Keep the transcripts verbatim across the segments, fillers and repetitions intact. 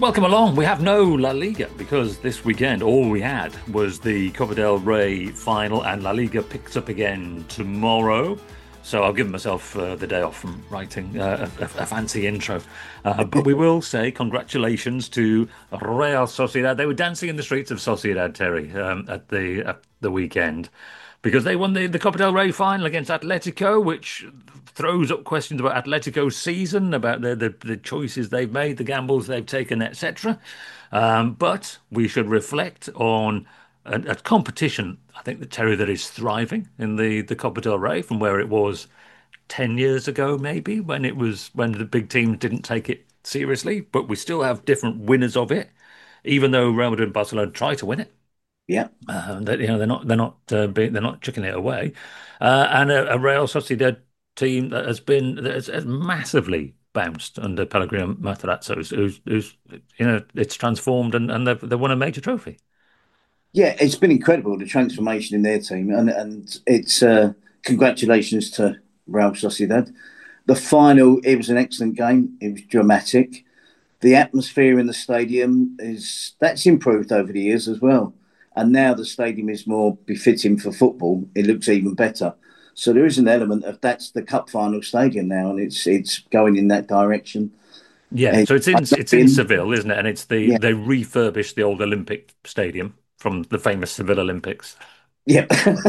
Welcome along. We have no La Liga because this weekend all we had was the Copa del Rey final, and La Liga picks up again tomorrow. So I'll give myself uh, the day off from writing uh, a, a fancy intro. Uh, but we will say congratulations to Real Sociedad. They were dancing in the streets of Sociedad, Terry, um, at the at the weekend because they won the, the Copa del Rey final against Atletico, which throws up questions about Atletico's season, about the, the, the choices they've made, the gambles they've taken, et cetera. Um, but we should reflect on a, a competition, I think, the Terry, that is thriving in the, the Copa del Rey from where it was ten years ago, maybe, when it was when the big teams didn't take it seriously. But we still have different winners of it, even though Real Madrid and Barcelona try to win it. Yeah, Uh, that you know they're not they're not uh, being, they're not chucking it away, uh, and a, a Real Sociedad team that has been that has, has massively bounced under Pellegrino Matarazzo, who's, who's, who's you know it's transformed and and they've they won a major trophy. yeah, it's been incredible the transformation in their team, and and it's uh, congratulations to Real Sociedad. The final, it was an excellent game. It was dramatic. The atmosphere in the stadium is that's improved over the years as well, and now the stadium is more befitting for football. It looks even better. So there is an element of that's the cup final stadium now, and it's it's going in that direction. Yeah, And so it's I in got it's in in, Seville, isn't it? And it's the yeah, they refurbished the old Olympic stadium from the famous Seville Olympics. yeah,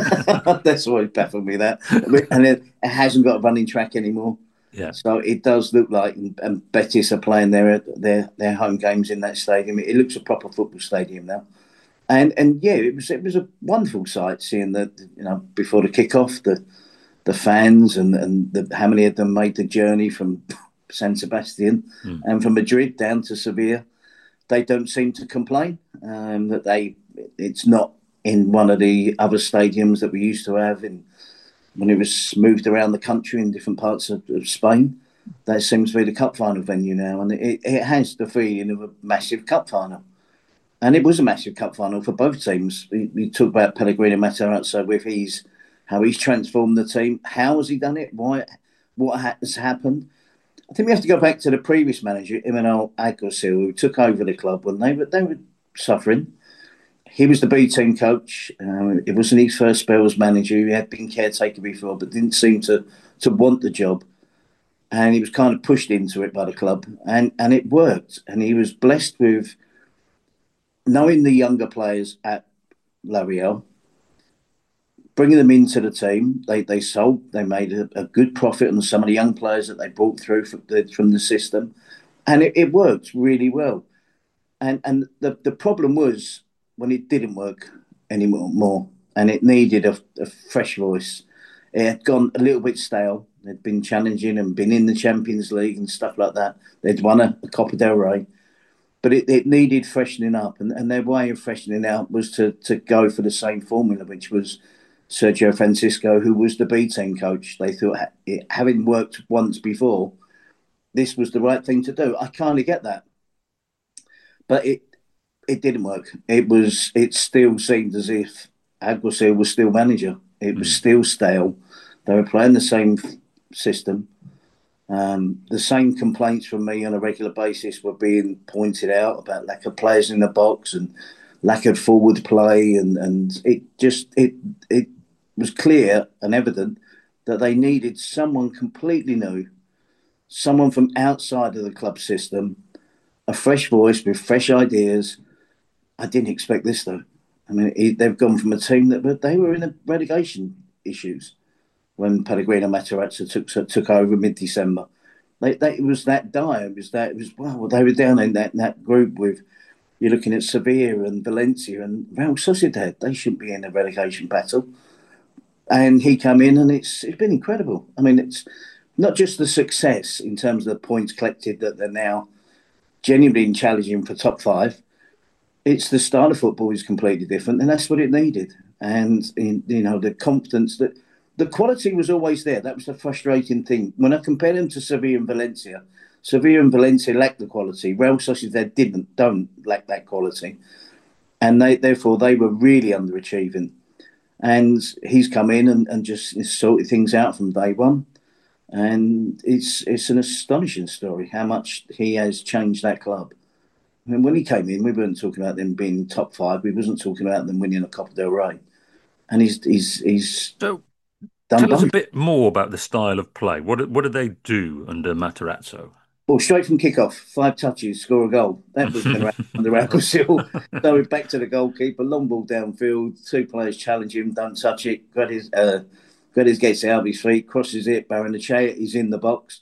that's always baffled me that, and it, it hasn't got a running track anymore. Yeah. So it does look like, and Betis are playing their their their home games in that stadium. It looks a proper football stadium now, and and yeah, it was it was a wonderful sight seeing the you know before the kickoff the the fans and and the, how many of them made the journey from San Sebastian Mm. and from Madrid down to Sevilla. They don't seem to complain um, that they it's not in one of the other stadiums that we used to have in when it was moved around the country in different parts of, of Spain. That seems to be the cup final venue now, and it, it has the feeling of a massive cup final. And it was a massive cup final for both teams. We, we talk about Pellegrino Matarazzo with his how he's transformed the team. How has he done it? Why? What has happened? I think we have to go back to the previous manager, Imanol Alguacil, who took over the club when they were they were suffering. He was the B team coach. Um, it wasn't his first spell as manager. He had been caretaker before, but didn't seem to to want the job. And he was kind of pushed into it by the club, and and it worked. And he was blessed with knowing the younger players at La Real, bringing them into the team. They they sold. They made a, a good profit on some of the young players that they brought through from the, from the system, and it, it worked really well. And and the the problem was when it didn't work anymore, more, and it needed a, a fresh voice. It had gone a little bit stale. They'd been challenging and been in the Champions League and stuff like that. They'd won a, a Copa del Rey, but it, it needed freshening up. And, and their way of freshening up was to to go for the same formula, which was Sergio Francisco, who was the B team coach. They thought, it, having worked once before, this was the right thing to do. I kind of get that, but it it didn't work. It was it still seemed as if Aguacil was still manager. It was Mm. still stale. They were playing the same system. Um, the same complaints from me on a regular basis were being pointed out about lack of players in the box and lack of forward play, and, and it just it it was clear and evident that they needed someone completely new, someone from outside of the club system, a fresh voice with fresh ideas. I didn't expect this though. I mean, it, they've gone from a team that but they were in the relegation issues when Pellegrino Matarazzo took took over mid December. They, they, it was that dire. It was that. It was wow. They were down in that that group with you're looking at Sevilla and Valencia and Real Sociedad. They shouldn't be in a relegation battle. And he came in, and it's it's been incredible. I mean, it's not just the success in terms of the points collected that they're now genuinely challenging for top five. It's the style of football is completely different, and that's what it needed. And in, you know the confidence that the quality was always there. That was the frustrating thing when I compare them to Sevilla and Valencia. Sevilla and Valencia lacked the quality. Real Sociedad didn't don't lack that quality, and they therefore they were really underachieving. And he's come in and, and just sorted things out from day one. And it's it's an astonishing story how much he has changed that club. And when he came in, we weren't talking about them being top five. We wasn't talking about them winning a Copa del Rey. And he's he's he's So done tell us a both. bit more about the style of play. What did- what did they do under Matarazzo? Well, straight from kick-off, five touches, score a goal. That was going to happen under Alguacil. So we're back to the goalkeeper, long ball downfield, two players challenge him, don't touch it. Guedes, uh, Guedes gets it out of his feet, crosses it, Barrenechea is in the box.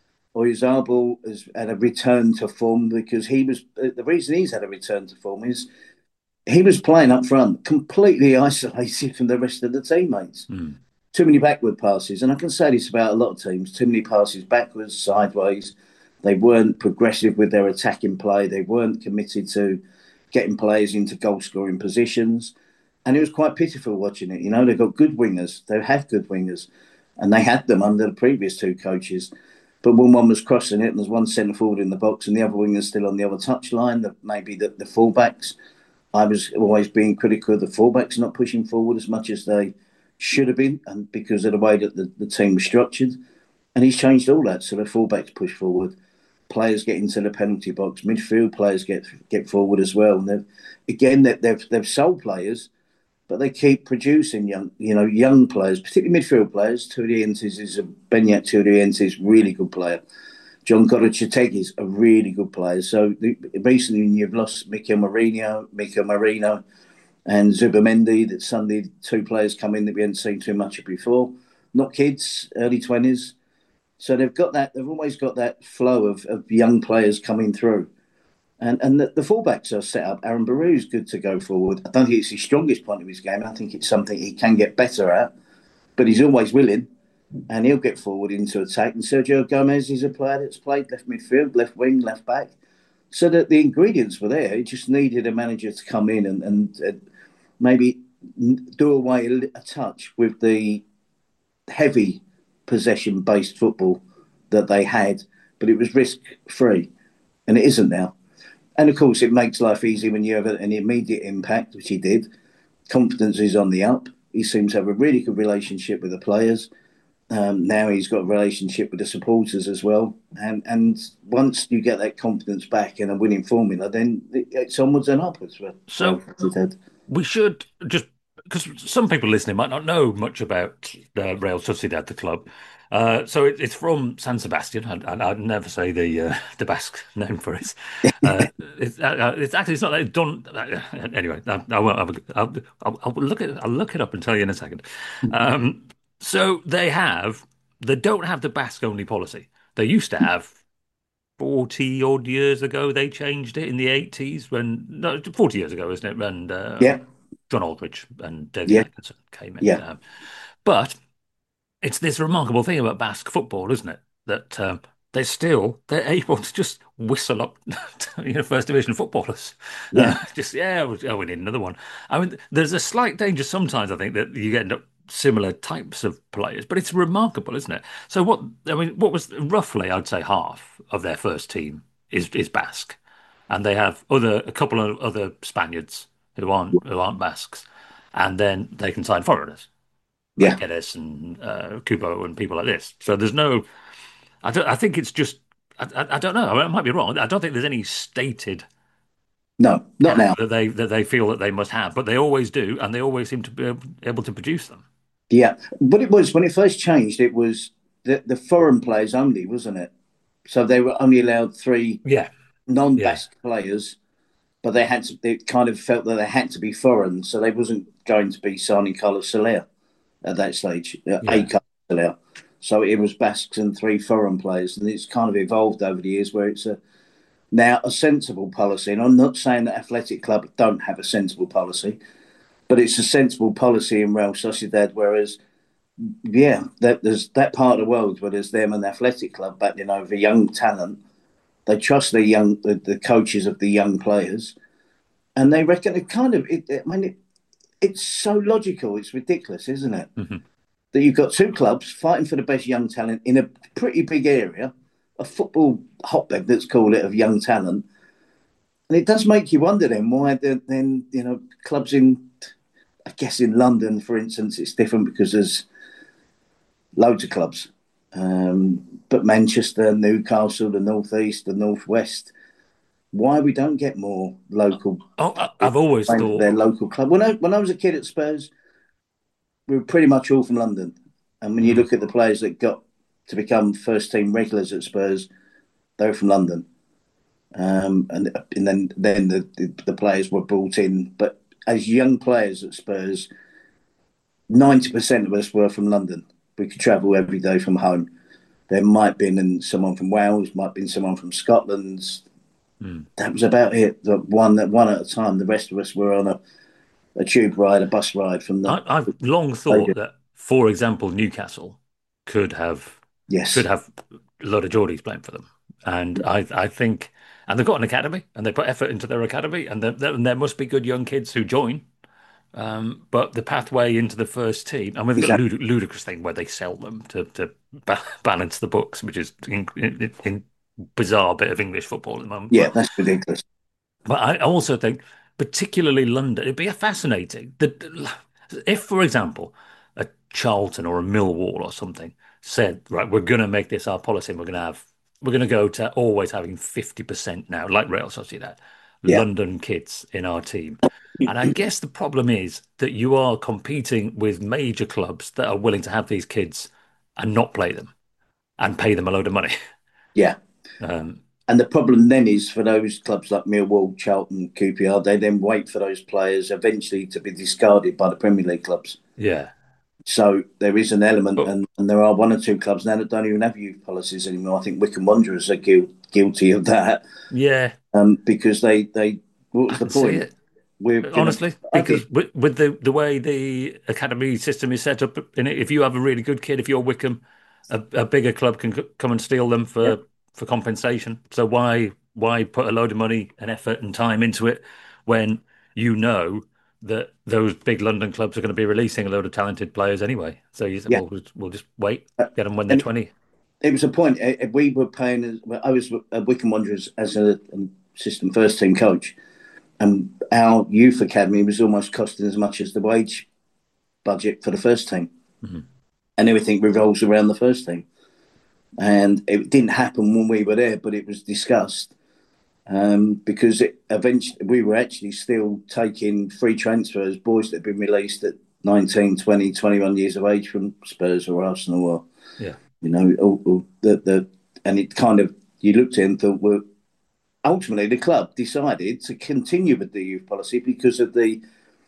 Oyarzabal has had a return to form because he was, the reason he's had a return to form is he was playing up front, completely isolated from the rest of the teammates. Mm. Too many backward passes. And I can say this about a lot of teams, too many passes backwards, sideways. They weren't progressive with their attacking play. They weren't committed to getting players into goal scoring positions. And it was quite pitiful watching it. You know, they've got good wingers. They have good wingers. And they had them under the previous two coaches. But when one was crossing it and there's one centre forward in the box and the other winger's still on the other touchline, the, maybe the, the fullbacks, I was always being critical of the fullbacks not pushing forward as much as they should have been, and because of the way that the, the team was structured. And he's changed all that. So the fullbacks push forward, players get into the penalty box, midfield players get get forward as well. And they've, again, they've, they've they've sold players, but they keep producing young, you know, young players, particularly midfield players. Turientes is a Beñat Turientes, really good player. John Gorochategui is a really good player. So the, recently you've lost Mikel Marino, Mikel Marino, and Zubamendi. That suddenly two players come in that we hadn't seen too much of before. Not kids, early twenties. So they've got that. They've always got that flow of, of young players coming through, and and the, the fullbacks are set up. Aaron Barou's good to go forward. I don't think it's his strongest point of his game. I think it's something he can get better at, but he's always willing, and he'll get forward into attack. And Sergio Gomez is a player that's played left midfield, left wing, left back. So that the ingredients were there. It just needed a manager to come in and, and uh, maybe do away a, a touch with the heavy possession-based football that they had, but it was risk-free, and it isn't now. And of course, it makes life easy when you have an immediate impact, which he did. Confidence is on the up. He seems to have a really good relationship with the players. Um, now he's got a relationship with the supporters as well. And and once you get that confidence back in a winning formula, then it's onwards and upwards. So we should just, because some people listening might not know much about uh, Real Sociedad, the club. Uh, so it, it's from San Sebastian, and, and I'd never say the uh, the Basque name for it. Uh, it's, uh, it's actually it's not that done. Uh, anyway, I, I won't. Have a, I'll, I'll, I'll look it. I'll look it up and tell you in a second. Um, so they have. They don't have the Basque only policy. They used to have forty odd years ago. They changed it in the eighties when no forty years ago, isn't it? When uh, yeah, John Aldridge and David yeah, Atkinson came in. yeah, Um, but it's this remarkable thing about Basque football, isn't it? That um, they're still they're able to just whistle up, you know, first division footballers. yeah. Uh, just yeah, we- oh, we need another one. I mean, there's a slight danger sometimes. I think that you end up similar types of players, but it's remarkable, isn't it? So what I mean, what was roughly, I'd say, half of their first team is is Basque, and they have other a couple of other Spaniards who aren't who aren't Basques, and then they can sign foreigners like Yeah. Guedes and uh, Kubo and people like this. So there's no, I don't, I think it's just, I, I, I don't know. I, mean, I might be wrong. I don't think there's any stated No, not cap now. that they that they feel that they must have, but they always do, and they always seem to be able to produce them. Yeah. But it was when it first changed, it was the, the foreign players only, wasn't it? So they were only allowed three Yeah, yeah, non-Basque players, but they had to, they kind of felt that they had to be foreign. So they wasn't going to be signing Carlos Soler at that stage, uh, a yeah. Carlos Soler. So it was Basques and three foreign players. And it's kind of evolved over the years where it's a, now a sensible policy. And I'm not saying that Athletic Club don't have a sensible policy, but it's a sensible policy in Real Sociedad. Whereas, yeah, that, there's that part of the world where there's them and the Athletic Club battling over young talent. They trust the young, the, the coaches of the young players, and they reckon it kind of. It, I mean, it, it's so logical. It's ridiculous, isn't it? Hmm. That you've got two clubs fighting for the best young talent in a pretty big area, a football hotbed, let's call it, of young talent. And it does make you wonder then why then, you know, clubs in, I guess in London, for instance, it's different because there's loads of clubs. Um, but Manchester, Newcastle, the North East, the North West, why we don't get more local Oh, I- I've people always playing for their thought. local club. When I when I was a kid at Spurs, we were pretty much all from London. And when you Mm, look at the players that got to become first team regulars at Spurs, they were from London. Um, and and then then the, the, the players were brought in. But as young players at Spurs, ninety percent of us were from London. We could travel every day from home. There might have been someone from Wales, might have been someone from Scotland. mm. That was about it. The one one at a time. The rest of us were on a, a tube ride, a bus ride from the I, I've long thought stadium. that, for example, Newcastle could have could Yes, have a lot of Geordies playing for them, and I I think, and they've got an academy, and they put effort into their academy, and there, there, and there must be good young kids who join. Um, but the pathway into the first team, and we've got a exactly. lud ludicrous thing where they sell them to to ba balance the books, which is in, in, in bizarre bit of English football at the moment. Yeah, But that's ridiculous. but I also think, particularly London, it'd be a fascinating that if, for example, a Charlton or a Millwall or something said, right, we're going to make this our policy, and we're going to have we're going to go to always having fifty percent now, like Real Sociedad, Yeah, London kids in our team. And I guess the problem is that you are competing with major clubs that are willing to have these kids and not play them and pay them a load of money. yeah. Um, And the problem then is for those clubs like Millwall, Charlton, Q P R, they then wait for those players eventually to be discarded by the Premier League clubs. yeah. So there is an element, But and, and there are one or two clubs now that don't even have youth policies anymore. I think Wycombe Wanderers are guil- guilty of that yeah, um, because they, they, what I was the can see point? it. We're going to, Honestly, okay, because with, with the the way the academy system is set up in it, if you have a really good kid, if you're Wickham, a, a bigger club can c- come and steal them yeah, for for compensation. So why why put a load of money and effort and time into it when you know that those big London clubs are going to be releasing a load of talented players anyway? So you said, yeah. well, we'll, we'll just wait, Uh, get them when they're and twenty. it was a point. uh, We were paying, well, I was at Wycombe Wanderers as a, an assistant first team coach, and our youth academy was almost costing as much as the wage budget for the first team, Mhm. and everything revolves around the first team. And it didn't happen when we were there, but it was discussed um, because it eventually we were actually still taking free transfers, boys that had been released at nineteen, twenty, twenty-one years of age from Spurs or Arsenal or, Yeah, you know, or, or the, the, and it kind of, you looked at it and thought, well, ultimately the club decided to continue with the youth policy because of the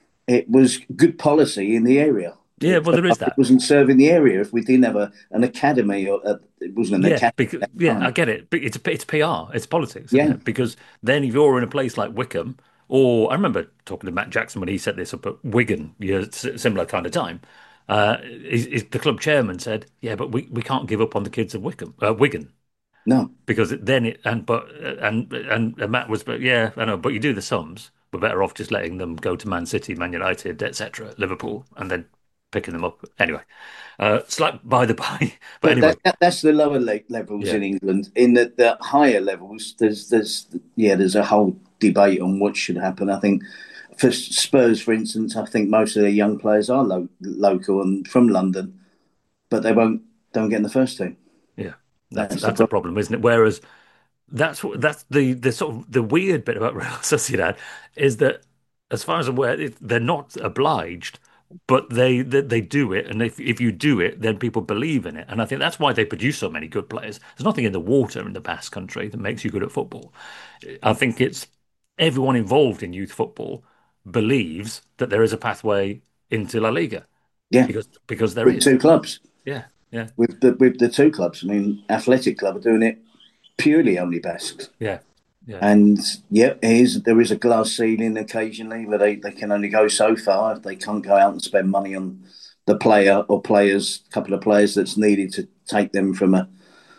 it was good policy in the area. yeah. Well, there is It that. wasn't serving the area if we didn't have a, an academy or a, it wasn't an Yeah, academy because at the yeah, I time. get it. But it's it's P R, it's politics, isn't Yeah, it? Because then if you're in a place like Wickham, or I remember talking to Matt Jackson when he set this up at Wigan, yeah, similar kind of time. Uh, is, is the club chairman said, "Yeah, but we, we can't give up on the kids of Wickham, uh, Wigan, no, because then it and but and and, and Matt was, but yeah, I know, but you do the sums. We're better off just letting them go to Man City, Man United, et cetera, Liverpool, and then picking them up anyway. Uh, slap by the by, but but anyway, that, that that's the lower le- levels yeah, in England. In the, the higher levels, there's there's yeah, there's a whole debate on what should happen. I think for Spurs, for instance, I think most of their young players are lo- local and from London, but they won't don't get in the first team. yeah. That's That's the that's a problem. problem, isn't it? Whereas that's what that's the the sort of the weird bit about Real Sociedad is that, as far as I'm aware, it, they're not obliged, but they, they they do it, and if if you do it, then people believe in it, and I think that's why they produce so many good players. There's nothing in the water in the Basque Country that makes you good at football. I think it's everyone involved in youth football believes that there is a pathway into La Liga Yeah, because because there with is. two clubs. Yeah, yeah, With the with the two clubs. I mean, Athletic Club are doing it purely only Basques. yeah, yeah. And yeah, is there is a glass ceiling occasionally where they, they can only go so far. If they can't go out and spend money on the player or players, a couple of players that's needed to take them from a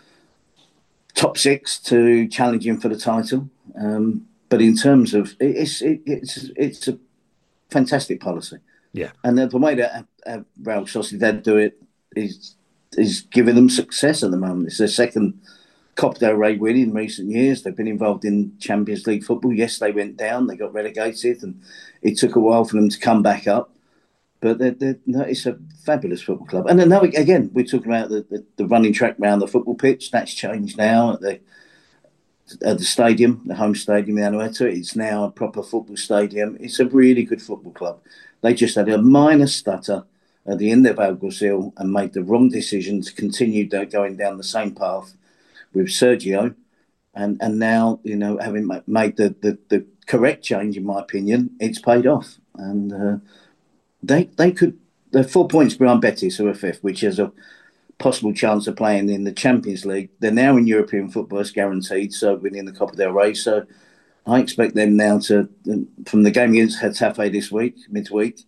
top six to challenging for the title. Um, but in terms of it's it, it's it's a fantastic policy, Yeah. and the, the way that uh, Real Sociedad do it is is giving them success at the moment. It's their second Copa del Rey win in recent years. They've been involved in Champions League football. Yes, they went down, they got relegated, and it took a while for them to come back up. But they're, they're, no, it's a fabulous football club. And then now, again, we're talking about the, the, the running track around the football pitch. That's changed now. The, at the stadium, the home stadium in Anoeta. It's now a proper football stadium. It's a really good football club. They just had a minor stutter at the end of Alguacil and made the wrong decision to continue going down the same path with Sergio. And and now, you know, having made the, the, the correct change, in my opinion, it's paid off. And uh, they they could, they're four points behind Betis, who are fifth, which has a possible chance of playing in the Champions League. They're now in European football, it's guaranteed, so winning the Copa del Rey. So I expect them now to, from the game against Getafe this week, midweek,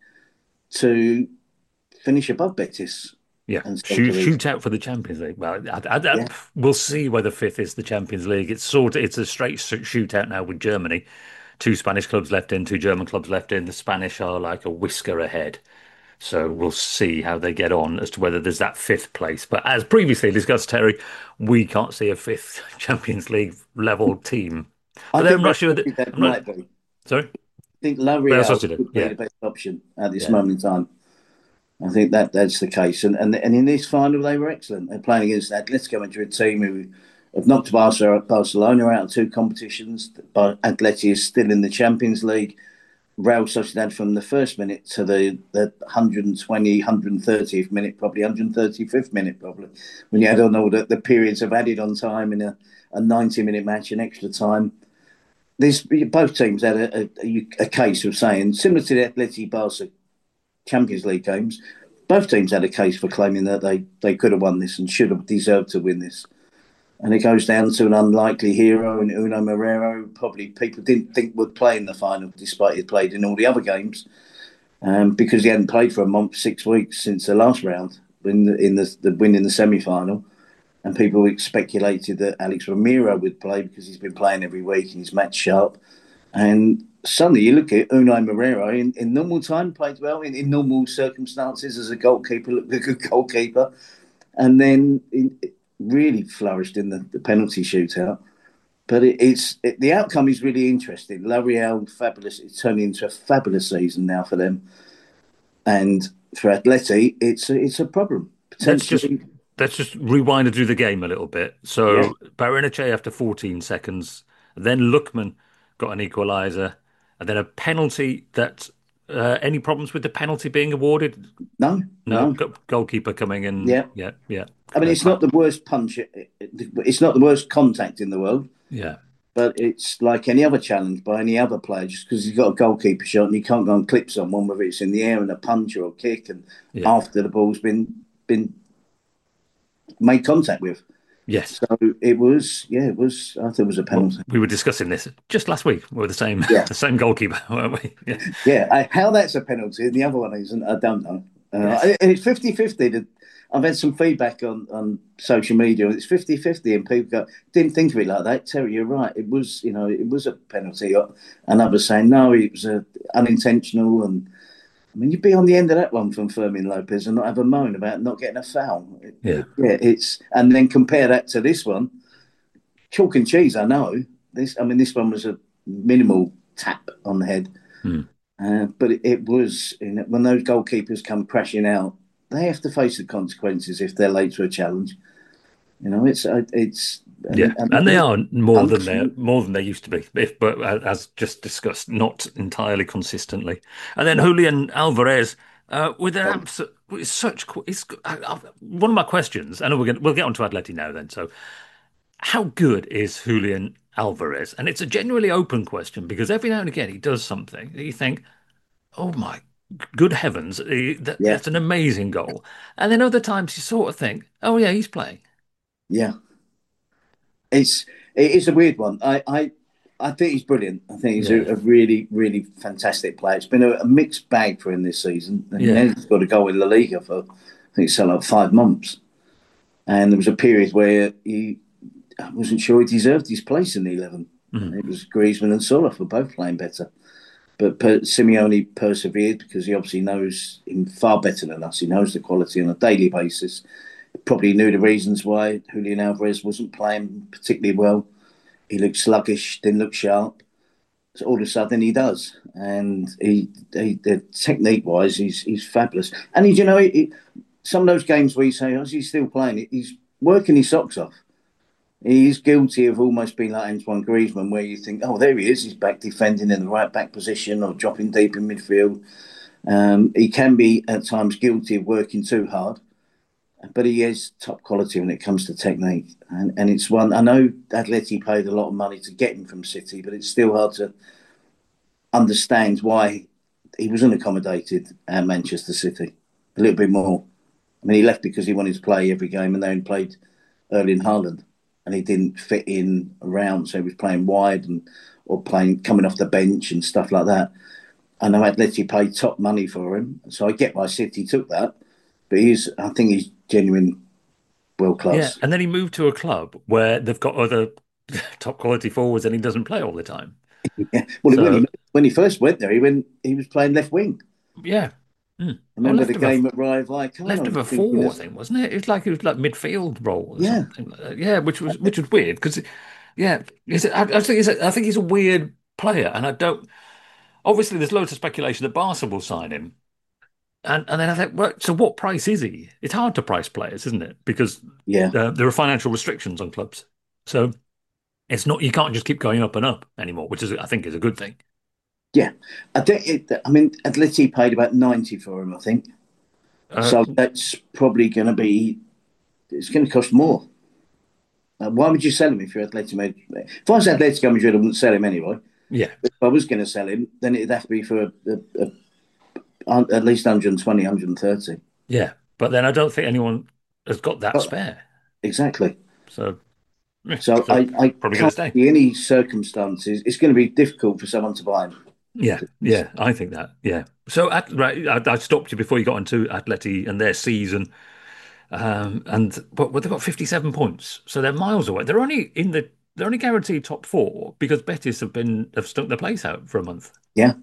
to finish above Betis. Yeah, shoot, shoot out for the Champions League. Well, I, I, I, yeah. We'll see whether fifth is the Champions League. It's sort of, it's a straight shootout now with Germany. Two Spanish clubs left in, two German clubs left in. The Spanish are like a whisker ahead. So we'll see how they get on as to whether there's that fifth place. But as previously discussed, Terry, we can't see a fifth Champions League level team. I think Russia, that, that might not, be. Sorry? I think L'Oreal would be yeah. the best option at this yeah. moment in time. I think that that's the case. And, and and in this final, they were excellent. They're playing against Atletico Madrid team who have knocked Barcelona out of two competitions. But Atleti is still in the Champions League. Real Sociedad from the first minute to the, the one twentieth, one thirtieth minute, probably one thirty-fifth minute, probably. When you add on all the, the periods of added on time in a, a ninety-minute match and extra time. This, both teams had a, a, a case of saying, similar to the Atleti Barca Champions League games, both teams had a case for claiming that they, they could have won this and should have deserved to win this. And it goes down to an unlikely hero in Unai Moreira, probably people didn't think would play in the final, despite he played in all the other games, um, because he hadn't played for a month, six weeks since the last round, in the, in the, the win in the semi-final. And people speculated that Alex Ramiro would play because he's been playing every week and he's match sharp. And suddenly you look at Unai Moreira, in, in normal time, played well, in, in normal circumstances as a goalkeeper, looked a good goalkeeper. And then in, really flourished in the, the penalty shootout. But it, it's it, the outcome is really interesting. L'Oreal, fabulous. It's turning into a fabulous season now for them. And for Atleti, it's a, it's a problem. Potentially. Let's just, let's just rewind and do the game a little bit. So yeah. Barrenechea after fourteen seconds, then Lookman got an equaliser, and then a penalty that... Uh, any problems with the penalty being awarded? No, no. no. Goalkeeper coming in. Yeah, yeah, yeah. I mean, it's not the worst punch. It's not the worst contact in the world. Yeah, but it's like any other challenge by any other player. Just because he's got a goalkeeper shot and you can't go and clip someone, whether it's in the air and a punch or a kick, and yeah. after the ball's been been made contact with. Yes. So it was, yeah, it was, I thought it was a penalty. Well, we were discussing this just last week with the same yeah. the same goalkeeper, weren't we? Yeah. yeah I, how that's a penalty and the other one isn't, I don't know. Uh, yes. And it's fifty-fifty. I've had some feedback on, on social media, and it's fifty-fifty, and people go, didn't think of it like that. Terry, you're right. It was, you know, it was a penalty. And others saying, no, it was a, unintentional. And I mean, you'd be on the end of that one from Fermin Lopez and not have a moan about not getting a foul. Yeah. Yeah, it's, and then compare that to this one. Chalk and cheese, I know. This, I mean, this one was a minimal tap on the head. Hmm. Uh, but it, it was, you know, when those goalkeepers come crashing out, they have to face the consequences if they're late to a challenge. You know, it's it's yeah, and, and they are more than they more than they used to be. If, but as just discussed, not entirely consistently. And then Julian Alvarez uh, with an absolute, it's such. It's uh, one of my questions. I know we're going we'll get on to Atleti now. Then, so how good is Julian Alvarez? And it's a genuinely open question because every now and again he does something that you think, oh my good heavens, that, yeah. that's an amazing goal. And then other times you sort of think, oh yeah, he's playing. Yeah, it's it is a weird one. I I, I think he's brilliant. I think he's yeah. a, a really really fantastic player. It's been a, a mixed bag for him this season. And yeah. he's got to go in La Liga for I think it's like five months, and there was a period where he I wasn't sure he deserved his place in the eleven. Mm-hmm. It was Griezmann and Sola for both playing better, but per, Simeone persevered because he obviously knows him far better than us. He knows the quality on a daily basis. Probably knew the reasons why Julian Alvarez wasn't playing particularly well. He looked sluggish, didn't look sharp. So all of a sudden he does, and he, he the technique-wise, he's he's fabulous. And he, you know, he, some of those games where you say, "Oh, is he still playing?" He's working his socks off. He's guilty of almost being like Antoine Griezmann, where you think, oh, there he is, he's back defending in the right back position or dropping deep in midfield. Um, he can be at times guilty of working too hard, but he is top quality when it comes to technique. And, and it's one, I know Atleti paid a lot of money to get him from City, but it's still hard to understand why he wasn't accommodated at Manchester City a little bit more. I mean, he left because he wanted to play every game and they only played Erling Haaland and he didn't fit in around. So he was playing wide and or playing coming off the bench and stuff like that. I know Atleti paid top money for him. So I get why City took that. But he's, I think he's genuine world Yeah, class. and then he moved to a club where they've got other top quality forwards and he doesn't play all the time. Yeah. Well, when So he when he first went there, he went he was playing left wing. yeah. Hmm. I Or remember left the of a game at Rayo Vallecano. left of And a thinking, four, I this, think, wasn't it? It was like it was like midfield role or yeah, something like that. Yeah, which was which was weird because yeah, he's a, I, I think he's a, I think he's a weird player, and I don't. Obviously, there's loads of speculation that Barca will sign him, and and then I think, well, so what price is he? It's hard to price players, isn't it? Because yeah, uh, there are financial restrictions on clubs, so it's not you can't just keep going up and up anymore, which is I think is a good thing. yeah. I think it, I mean, Atleti paid about ninety for him, I think. Uh, So that's probably going to be. It's going to cost more. Uh, why would you sell him if you're Atletico Madrid? If I was Atletico Madrid, I wouldn't sell him anyway. yeah, If I was going to sell him, then it'd have to be for a, a, a, at least one hundred twenty, one hundred thirty. yeah, but then I don't think anyone has got that But spare, exactly. so yeah, So so I, I probably going to can't stay. see any circumstances. It's going to be difficult for someone to buy him. Yeah, yeah, I think that. Yeah. So, at, right, I, I stopped you before you got into Atleti and their season, um, and but well, they've got fifty-seven points, so they're miles away. They're only in the they're only guaranteed top four because Betis have been have stuck their place out for a month. Yeah.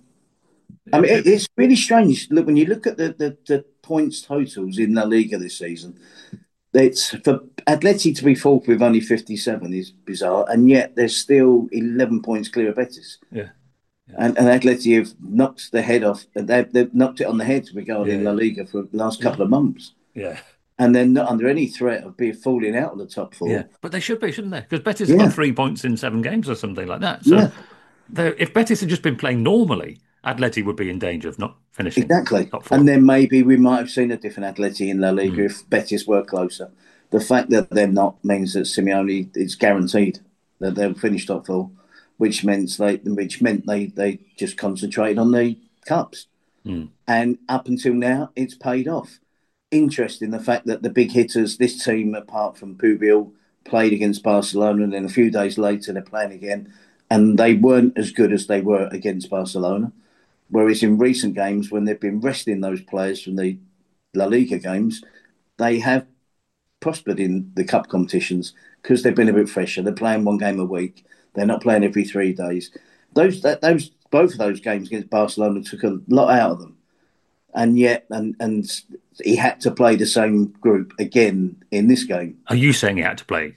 I It, mean, it, it, it's really strange. Look, when you look at the, the, the points totals in La Liga this season, it's for Atleti to be fourth with only fifty-seven is bizarre, and yet they're still eleven points clear of Betis. yeah, yeah, And, and Atleti have knocked the head off. They've, they've knocked it on the head regarding La yeah, Liga for the last couple of months, yeah, and they're not under any threat of being falling out of the top yeah. four. But they should be, shouldn't they? Because Betis have got Yeah, three points in seven games or something like that. So, yeah, they're- if Betis had just been playing normally, Atleti would be in danger of not finishing exactly. top four. And then maybe we might have seen a different Atleti in La Liga Mm, if Betis were closer. The fact that they're not means that Simeone is guaranteed that they'll finish top four, which means they which meant they they just concentrated on the cups. mm. And up until now, it's paid off. Interesting the fact that the big hitters, this team, apart from Pubil, played against Barcelona, and then a few days later they're playing again, and they weren't as good as they were against Barcelona. Whereas in recent games, when they've been resting those players from the La Liga games, they have prospered in the cup competitions because they've been a bit fresher. They're playing one game a week. They're not playing every three days. Those that, those both of those games against Barcelona took a lot out of them, and yet and and he had to play the same group again in this game. Are you saying he had to play?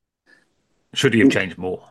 Should he have changed more?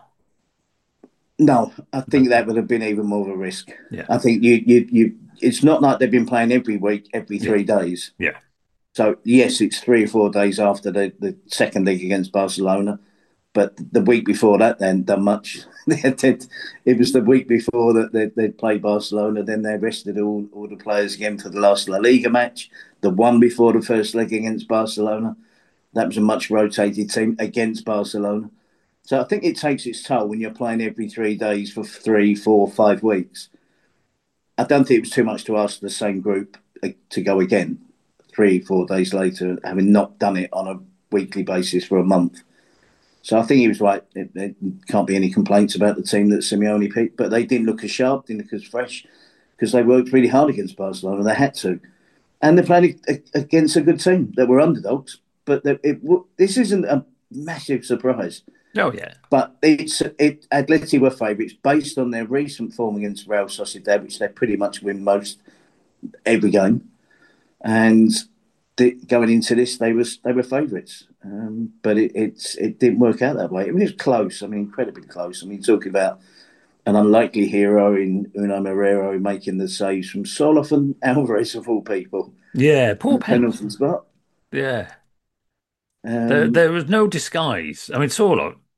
No, I No. think that would have been even more of a risk. Yeah. I think you you you. It's not like they've been playing every week, every Yeah. three days. Yeah. So yes, it's three or four days after the, the second leg against Barcelona, but the week before that, they hadn't done much. It was the week before that they they'd played Barcelona. Then they rested all, all the players again for the last La Liga match, the one before the first leg against Barcelona. That was a much rotated team against Barcelona. So I think it takes its toll when you're playing every three days for three, four, five weeks. I don't think it was too much to ask the same group uh, to go again three, four days later, having not done it on a weekly basis for a month. So I think he was right. It, it can't be any complaints about the team that Simeone picked, but they didn't look as sharp, didn't look as fresh because they worked really hard against Barcelona. They had to, and they played against a good team that were underdogs. But it, it, this isn't a massive surprise. Oh yeah. But it's it. Atleti were favourites based on their recent form against Real Sociedad, which they pretty much win most every game. And the, going into this, they was they were favourites, um, but it it's it didn't work out that way. I mean, it was close. I mean, incredibly close. I mean, talking about an unlikely hero in Unai Moreira making the saves from Soloff and Alvarez of all people Yeah. on Poor the Pep. penalty spot. Yeah. There, Um, there was no disguise. I mean, Sorloth.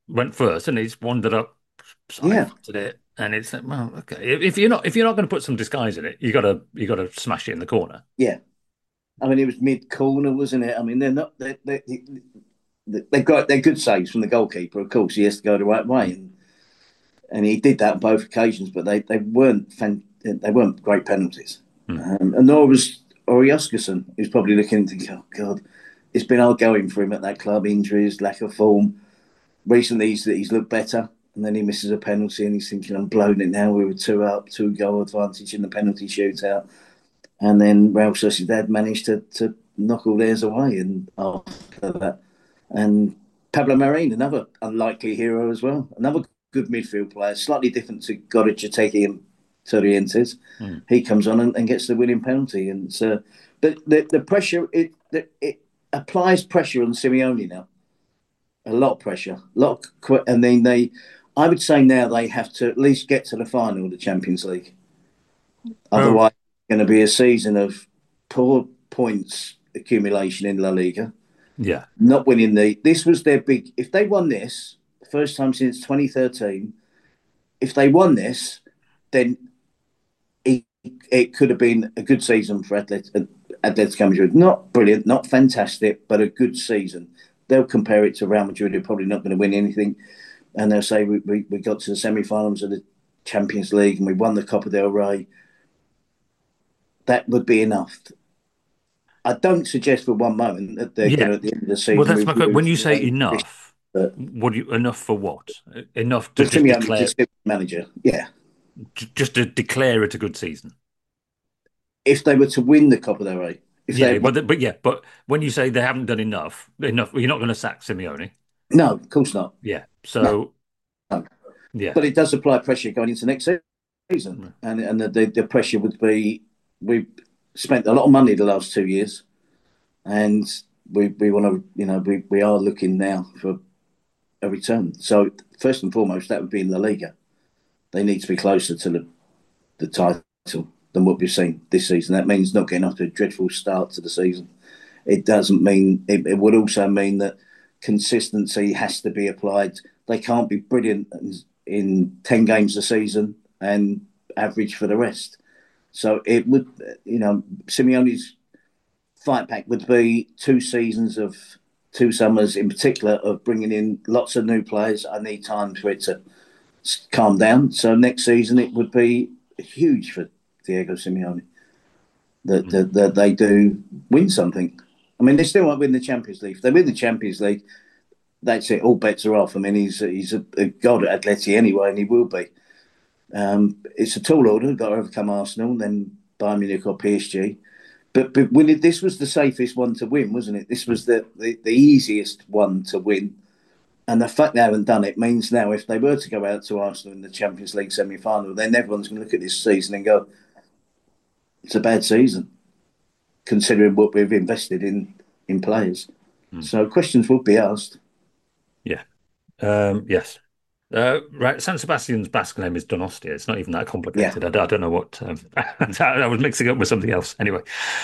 went first, and he's wandered up, Yeah, side-footed it, and it's like, well, okay. If, if you're not if you're not going to put some disguise in it, you gotta you gotta smash it in the corner. yeah. I mean, it was mid corner, wasn't it? I mean, they're not they they they they've got they're good saves from the goalkeeper. Of course, he has to go the right way, and and he did that on both occasions. But they they weren't fan, they weren't great penalties, Hmm. um, and nor was Ori Oscarson, who's probably looking to go, oh God, it's been hard going for him at that club. Injuries, lack of form. Recently, he's, he's looked better, and then he misses a penalty, and he's thinking, I'm blowing it now. We were two up, two goal advantage in the penalty shootout. And then Real Sociedad managed to, to knock all theirs away and after that. And Pablo Marin, another unlikely hero as well, another good midfield player, slightly different to Gorichategi and Torrientes. Hmm. He comes on and, and gets the winning penalty. And so, but the, the pressure, it, the, it applies pressure on Simeone now. A lot of pressure, a lot of, and then they, I would say now they have to at least get to the final of the Champions League. Oh, Otherwise, it's going to be a season of poor points accumulation in La Liga. yeah. Not winning the. This was their big. If they won this, the first time since twenty thirteen, if they won this, then it, it could have been a good season for Atlet, Atletico Madrid. Not brilliant, not fantastic, but a good season. They'll compare it to Real Madrid, who are probably not going to win anything. And they'll say, we, we, we got to the semi finals of the Champions League and we won the Copa del Rey. That would be enough. I don't suggest for one moment that they're going Yeah. to, at the end of the Well, season, that's move my question. When you to say the ambition. enough, But what do you enough for what? Enough for to just Simeone to declare still be manager, yeah. j- just to declare it a good season. If they were to win the Copa del Rey, if they Yeah, had won, but but yeah, but when you say they haven't done enough, enough, you're not going to sack Simeone. no, of course not. Yeah. No, So no. yeah. But it does apply pressure going into next season. And and the, the, the pressure would be we've spent a lot of money the last two years and we, we want to, you know, we, we are looking now for a return. So first and foremost, that would be in La Liga. They need to be closer to the, the title than what we've seen this season. That means not getting off to a dreadful start to the season. It doesn't mean, it, it would also mean that consistency has to be applied. They can't be brilliant in ten games a season and average for the rest. So it would, you know, Simeone's fight back would be two seasons of two summers in particular of bringing in lots of new players. I need time for it to calm down. So next season it would be huge for Diego Simeone that, Mm. that, that they do win something. I mean, they still won't win the Champions League. If they win the Champions League, that's it. All bets are off. I mean, he's he's a, a god at Atleti anyway, and he will be. Um, it's a tall order. Got to overcome Arsenal, then Bayern Munich or P S G. But but when it, this was the safest one to win, wasn't it? This was the, the, the easiest one to win. And the fact they haven't done it means now if they were to go out to Arsenal in the Champions League semi-final, then everyone's going to look at this season and go, it's a bad season, considering what we've invested in in players. Mm. So questions will be asked. Yeah. Um, yes. Uh, right. San Sebastian's Basque name is Donostia. It's not even that Yeah, complicated. I, I don't know what. Um, I was mixing up with something else. Anyway.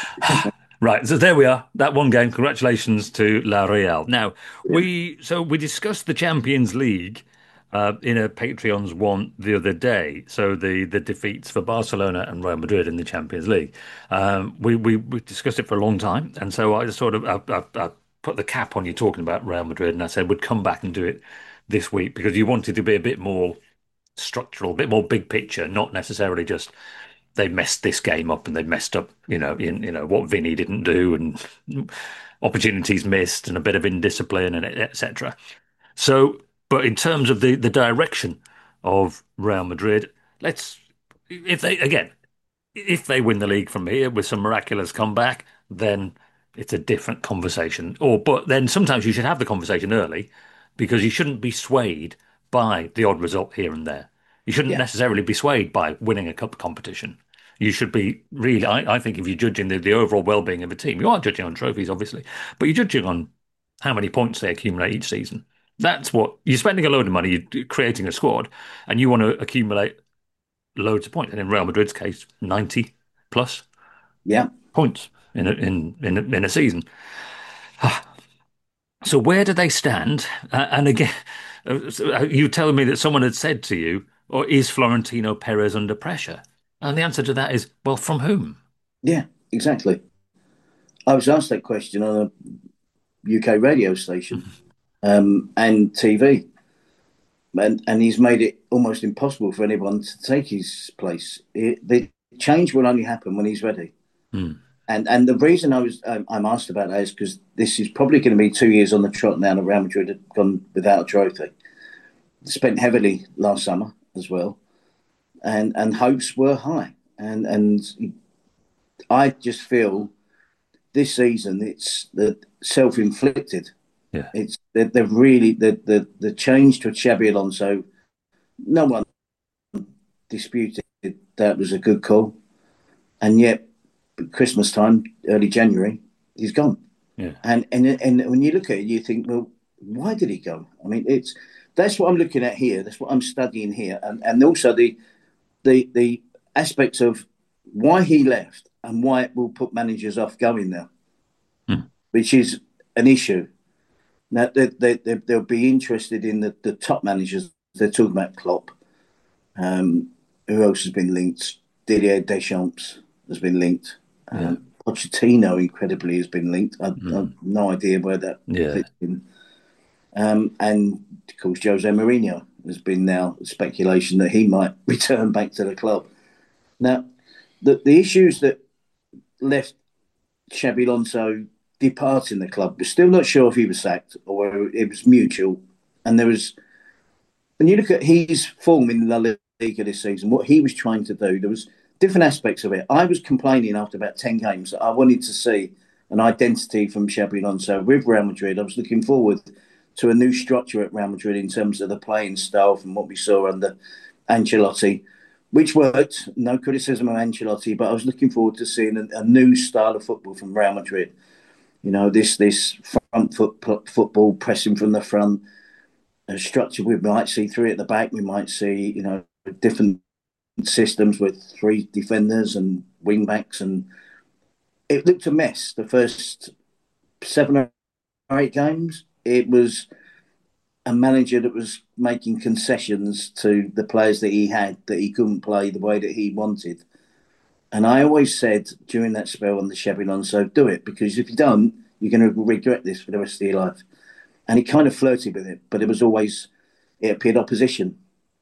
Right. So there we are. That one game. Congratulations to La Real. Now, brilliant. we so we discussed the Champions League uh, in a Patreon's one the other day. So the the defeats for Barcelona and Real Madrid in the Champions League. Um, we, we we discussed it for a long time, and so I just sort of I, I, I put the cap on you talking about Real Madrid, and I said we'd come back and do it this week because you wanted to be a bit more structural, a bit more big picture, not necessarily just they messed this game up and they messed up, you know, in, you know what Vinny didn't do and opportunities missed and a bit of indiscipline and et cetera. So, but in terms of the the direction of Real Madrid, let's if they again if they win the league from here with some miraculous comeback, then it's a different conversation. Or, but then sometimes you should have the conversation early because you shouldn't be swayed by the odd result here and there. You shouldn't Yeah, necessarily be swayed by winning a cup competition. You should be really, I, I think, if you're judging the, the overall well-being of a team, you are judging on trophies, obviously, but you're judging on how many points they accumulate each season. That's what you're spending a load of money, you're creating a squad, and you want to accumulate loads of points. And in Real Madrid's case, ninety plus yeah. points in a, in in a, in a season. So where do they stand? Uh, and again, Uh, so, uh, you telling me that someone had said to you, or is Florentino Perez under pressure? And the answer to that is, well, from whom? Yeah, exactly. I was asked that question on a U K radio station um, and T V, and and he's made it almost impossible for anyone to take his place. It, the change will only happen when he's ready. Hmm. And and the reason I was um, I'm asked about that is because this is probably going to be two years on the trot now that Real Madrid have gone without a trophy. Spent heavily last summer as well, and and hopes were high. And and I just feel this season it's the self inflicted. Yeah. It's they- they've really the the the change to Xabi Alonso. No one disputed that was a good call, and yet Christmas time, early January, he's gone. Yeah. And and and when you look at it, you think, well, why did he go? I mean, it's that's what I'm looking at here. That's what I'm studying here, and and also the the the aspects of why he left and why it will put managers off going there, Hmm. which is an issue. Now they, they, they they'll be interested in the, the top managers. They're talking about Klopp. Um, who else has been linked? Didier Deschamps has been linked. Yeah. Um, Pochettino, incredibly, has been linked. I, Hmm. I've no idea where that Yeah. fits in. Um, and of course, Jose Mourinho has been now speculation that he might return back to the club. Now, the, the issues that left Xabi Alonso departing the club, we're still not sure if he was sacked or whether it was mutual. And there was, when you look at his form in La Liga this season, what he was trying to do, there was different aspects of it. I was complaining after about ten games that I wanted to see an identity from Xabi Alonso with Real Madrid. I was looking forward to a new structure at Real Madrid in terms of the playing style from what we saw under Ancelotti, which worked. No criticism of Ancelotti, but I was looking forward to seeing a, a new style of football from Real Madrid. You know, this this front foot football, pressing from the front, a structure we might see three at the back. We might see, you know, different systems with three defenders and wing backs, and it looked a mess the first seven or eight games. It was a manager that was making concessions to the players that he had that he couldn't play the way that he wanted. And I always said during that spell on the Xabi Alonso, do it, because if you don't, you're going to regret this for the rest of your life. And he kind of flirted with it, but it was always, it appeared opposition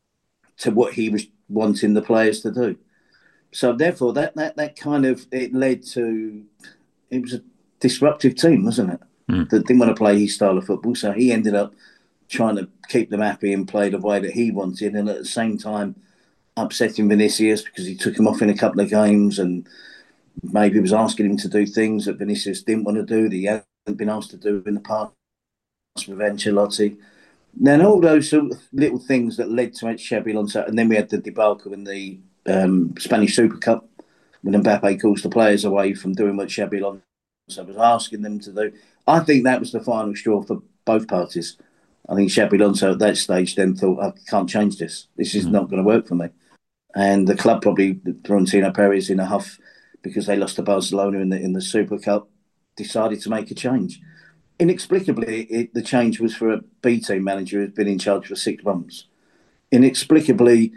to what he was wanting the players to do. So therefore, that that that kind of, it led to, it was a disruptive team, wasn't it? Hmm. That didn't want to play his style of football. So he ended up trying to keep them happy and play the way that he wanted, and at the same time upsetting Vinicius because he took him off in a couple of games and maybe was asking him to do things that Vinicius didn't want to do, that he hadn't been asked to do in the past with Ancelotti. Then all those sort of little things that led to Xabi Alonso, and then we had the debacle in the um, Spanish Super Cup when Mbappe calls the players away from doing what Xabi Alonso was asking them to do. I think that was the final straw for both parties. I think Xabi Alonso at that stage then thought, I can't change this. This is Hmm. not going to work for me. And the club probably, Florentino Perez, in a huff because they lost to Barcelona in the in the Super Cup, decided to make a change. Inexplicably, it, the change was for a B team manager who's been in charge for six months. Inexplicably,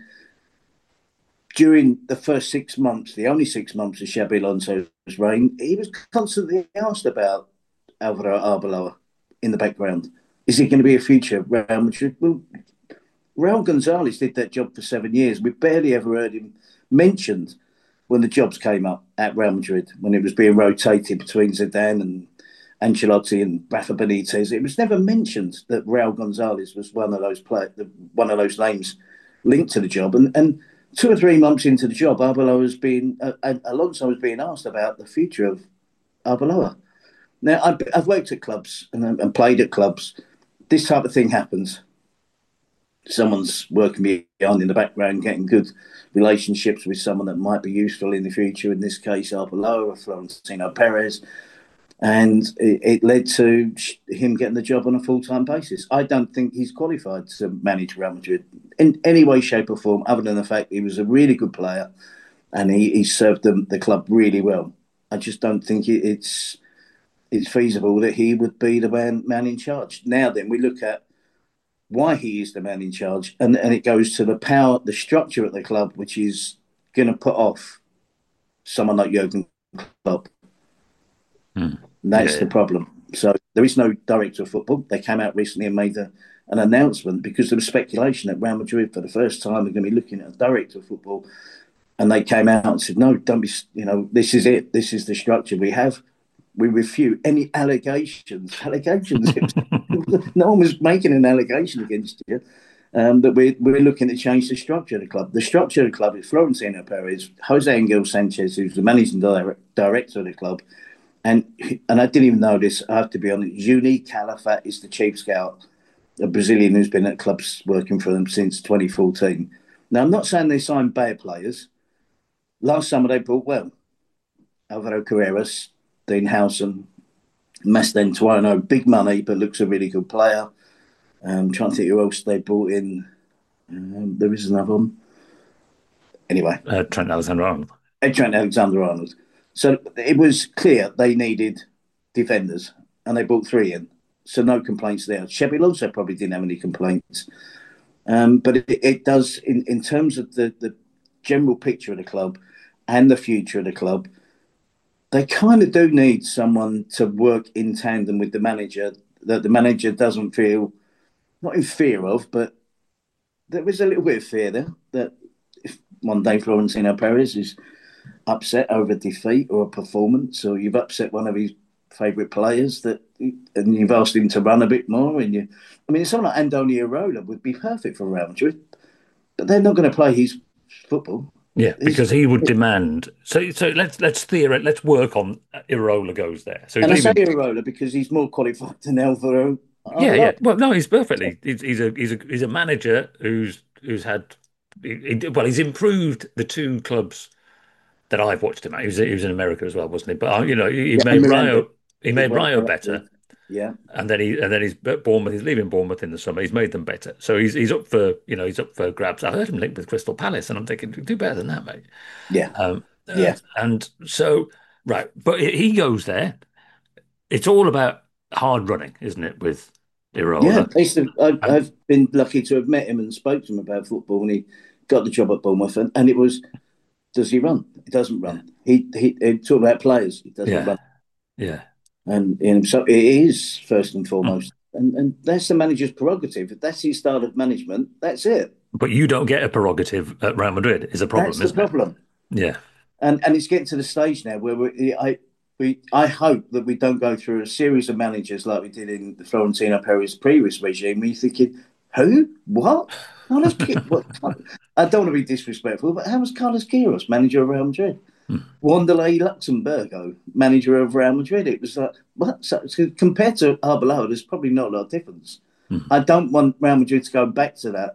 during the first six months, the only six months of Xabi Alonso's reign, he was constantly asked about Alvaro Arbeloa in the background. Is he going to be a future Real Madrid? Well, Raul Gonzalez did that job for seven years. We barely ever heard him mentioned when the jobs came up at Real Madrid, when it was being rotated between Zidane and Ancelotti and Rafa Benitez. It was never mentioned that Raul Gonzalez was one of those play, one of those names linked to the job. And, and two or three months into the job, Arbeloa was being uh, Alonso was being asked about the future of Arbeloa. Now, I've, I've worked at clubs and, and played at clubs. This type of thing happens. Someone's working behind in the background, getting good relationships with someone that might be useful in the future. In this case, Arbeloa or Florentino Perez. And it, it led to him getting the job on a full-time basis. I don't think he's qualified to manage Real Madrid in any way, shape or form, other than the fact he was a really good player and he, he served the, the club really well. I just don't think it, it's it's feasible that he would be the man, man in charge. Now then, we look at why he is the man in charge, and, and it goes to the power, the structure at the club, which is going to put off someone like Jurgen Klopp. Hmm. That's Yeah, the yeah. problem. So there is no director of football. They came out recently and made a, an announcement because there was speculation that Real Madrid, for the first time, are going to be looking at a director of football. And they came out and said, no, don't be, you know, this is it. This is the structure we have. We refute any allegations. Allegations. No one was making an allegation against you. Um, that we're, we're looking to change the structure of the club. The structure of the club is Florentino Perez, Jose Angel Sanchez, who's the managing director of the club, and and I didn't even know this, I have to be honest, Juni Calafat is the chief scout, a Brazilian who's been at clubs working for them since twenty fourteen. Now, I'm not saying they signed bad players. Last summer they brought, well, Alvaro Carreras, Dean Howson, Mastantuono, big money, but looks a really good player. I'm um, trying to think who else they brought in. Um, there is another one. Anyway. Uh, Trent Alexander-Arnold. Trent Alexander-Arnold. So it was clear they needed defenders, and they brought three in. So no complaints there. Sheffield also probably didn't have any complaints. Um, but it, it does, in, in terms of the, the general picture of the club and the future of the club, they kind of do need someone to work in tandem with the manager, that the manager doesn't feel, not in fear of, but there is a little bit of fear there that if one day Florentino Perez is upset over defeat or a performance, or you've upset one of his favourite players, that and you've asked him to run a bit more, and you, I mean, someone like Andoni Iraola would be perfect for Real Madrid, but they're not going to play his football. Yeah, because he would demand. So, so let's let's theorize. Let's work on Iraola goes there. So he's and I say leaving. Iraola because he's more qualified than Alvaro. Yeah, yeah. Well, no, he's perfectly. He's, he's a he's a he's a manager who's who's had. He, he- well, he's improved the two clubs that I've watched him at. He was, he was in America as well, wasn't he? But uh, you know, he, he Yeah, made and Miranda Rayo. He did made well. Rayo better, Yeah, and then he and then he's at Bournemouth. He's leaving Bournemouth in the summer. He's made them better. So he's he's up for you know he's up for grabs. I heard him linked with Crystal Palace, and I'm thinking, do better than that, mate. yeah, Um, uh, yeah, and so right, but he goes there. It's all about hard running, isn't it, with yeah. Iraola? I've, And I've been lucky to have met him and spoke to him about football when he got the job at Bournemouth, and, and it was, does he run? He doesn't yeah, run. He he, he talk about players. He doesn't yeah, run. yeah. And, and so it is first and Mm. foremost. And, and that's the manager's prerogative. If that's his style of management, that's it. But you don't get a prerogative at Real Madrid is a That's problem, the isn't it? problem. Yeah. And and it's getting to the stage now where we, I we I hope that we don't go through a series of managers like we did in the Florentino Perez previous regime. Where you're thinking, who, what? Carlos, what? I don't want to be disrespectful, but how was Carlos Queiroz manager of Real Madrid? Mm. Wanderlei Luxemburgo, manager of Real Madrid. It was like, what? So, so compared to Arbeloa, there's probably not a lot of difference. Mm. I don't want Real Madrid to go back to that,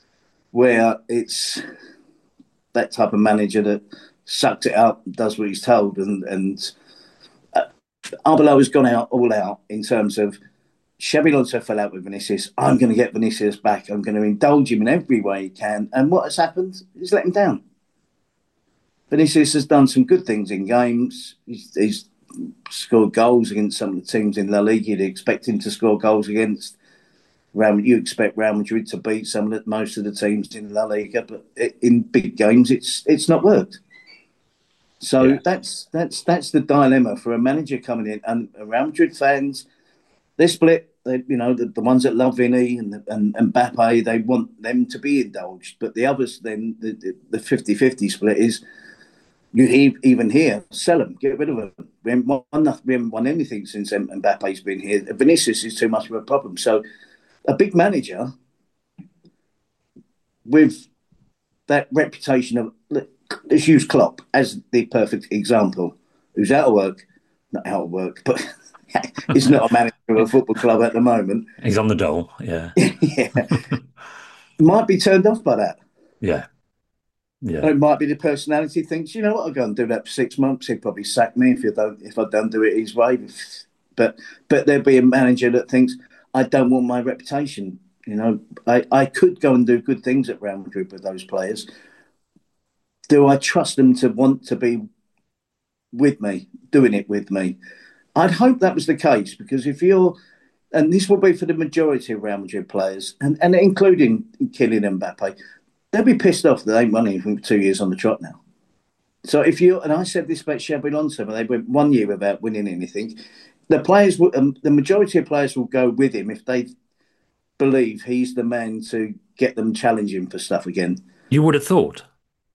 where it's that type of manager that sucked it up, does what he's told, and and uh, Arbeloa has gone out all out in terms of Xabi Alonso fell out with Vinicius. I'm going to get Vinicius back. I'm going to indulge him in every way he can. And what has happened? He's let him down. Vinicius has done some good things in games. He's, he's scored goals against some of the teams in La Liga. You'd expect him to score goals against Real. You expect Real Madrid to beat some of the, most of the teams in La Liga, but in big games, it's it's not worked. So Yeah. that's that's that's the dilemma for a manager coming in. And Real Madrid fans, they're split. They, you know, the, the ones that love Vinny and, the, and and Mbappe, they want them to be indulged. But the others, then the the fifty-fifty split is. You even here, sell them, get rid of them. We haven't won, we haven't won anything since Mbappe's been here. Vinicius is too much of a problem. So, a big manager with that reputation of, let's use Klopp as the perfect example, who's out of work, not out of work, but he's not a manager of a football club at the moment. He's on the dole, yeah. Yeah, might be turned off by that. Yeah. Yeah. And it might be the personality thinks, you know what, I'll go and do that for six months. He'd probably sack me if you don't if I don't do it his way. But but there'd be a manager that thinks, I don't want my reputation. You know, I, I could go and do good things at Real Madrid with those players. Do I trust them to want to be with me, doing it with me? I'd hope that was the case, because if you're and this will be for the majority of Real Madrid players, and, and including Kylian Mbappe, they'll be pissed off that they ain't won anything for two years on the trot now. So if you, and I said this about Xabi Alonso, but they went one year without winning anything, the players, will, um, the majority of players will go with him if they believe he's the man to get them challenging for stuff again. You would have thought.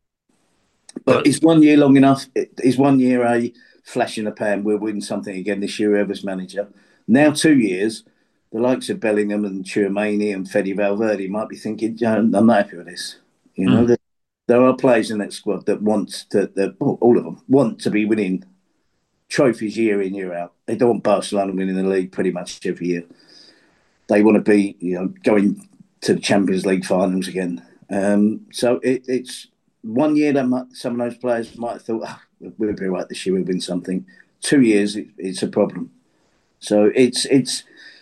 But, but is one year long enough? Is one year a flash in the pan? We'll win something again this year, whoever's manager. Now two years, the likes of Bellingham and Tchouameni and Fede Valverde might be thinking, I'm not happy with this. You know, mm. there, there are players in that squad that want to, that, all of them, want to be winning trophies year in, year out. They don't want Barcelona winning the league pretty much every year. They want to be, you know, going to the Champions League finals again. Um, so it, it's one year that might, some of those players might have thought, oh, we'll be right this year, we'll win something. Two years, it, it's a problem. So it's it's.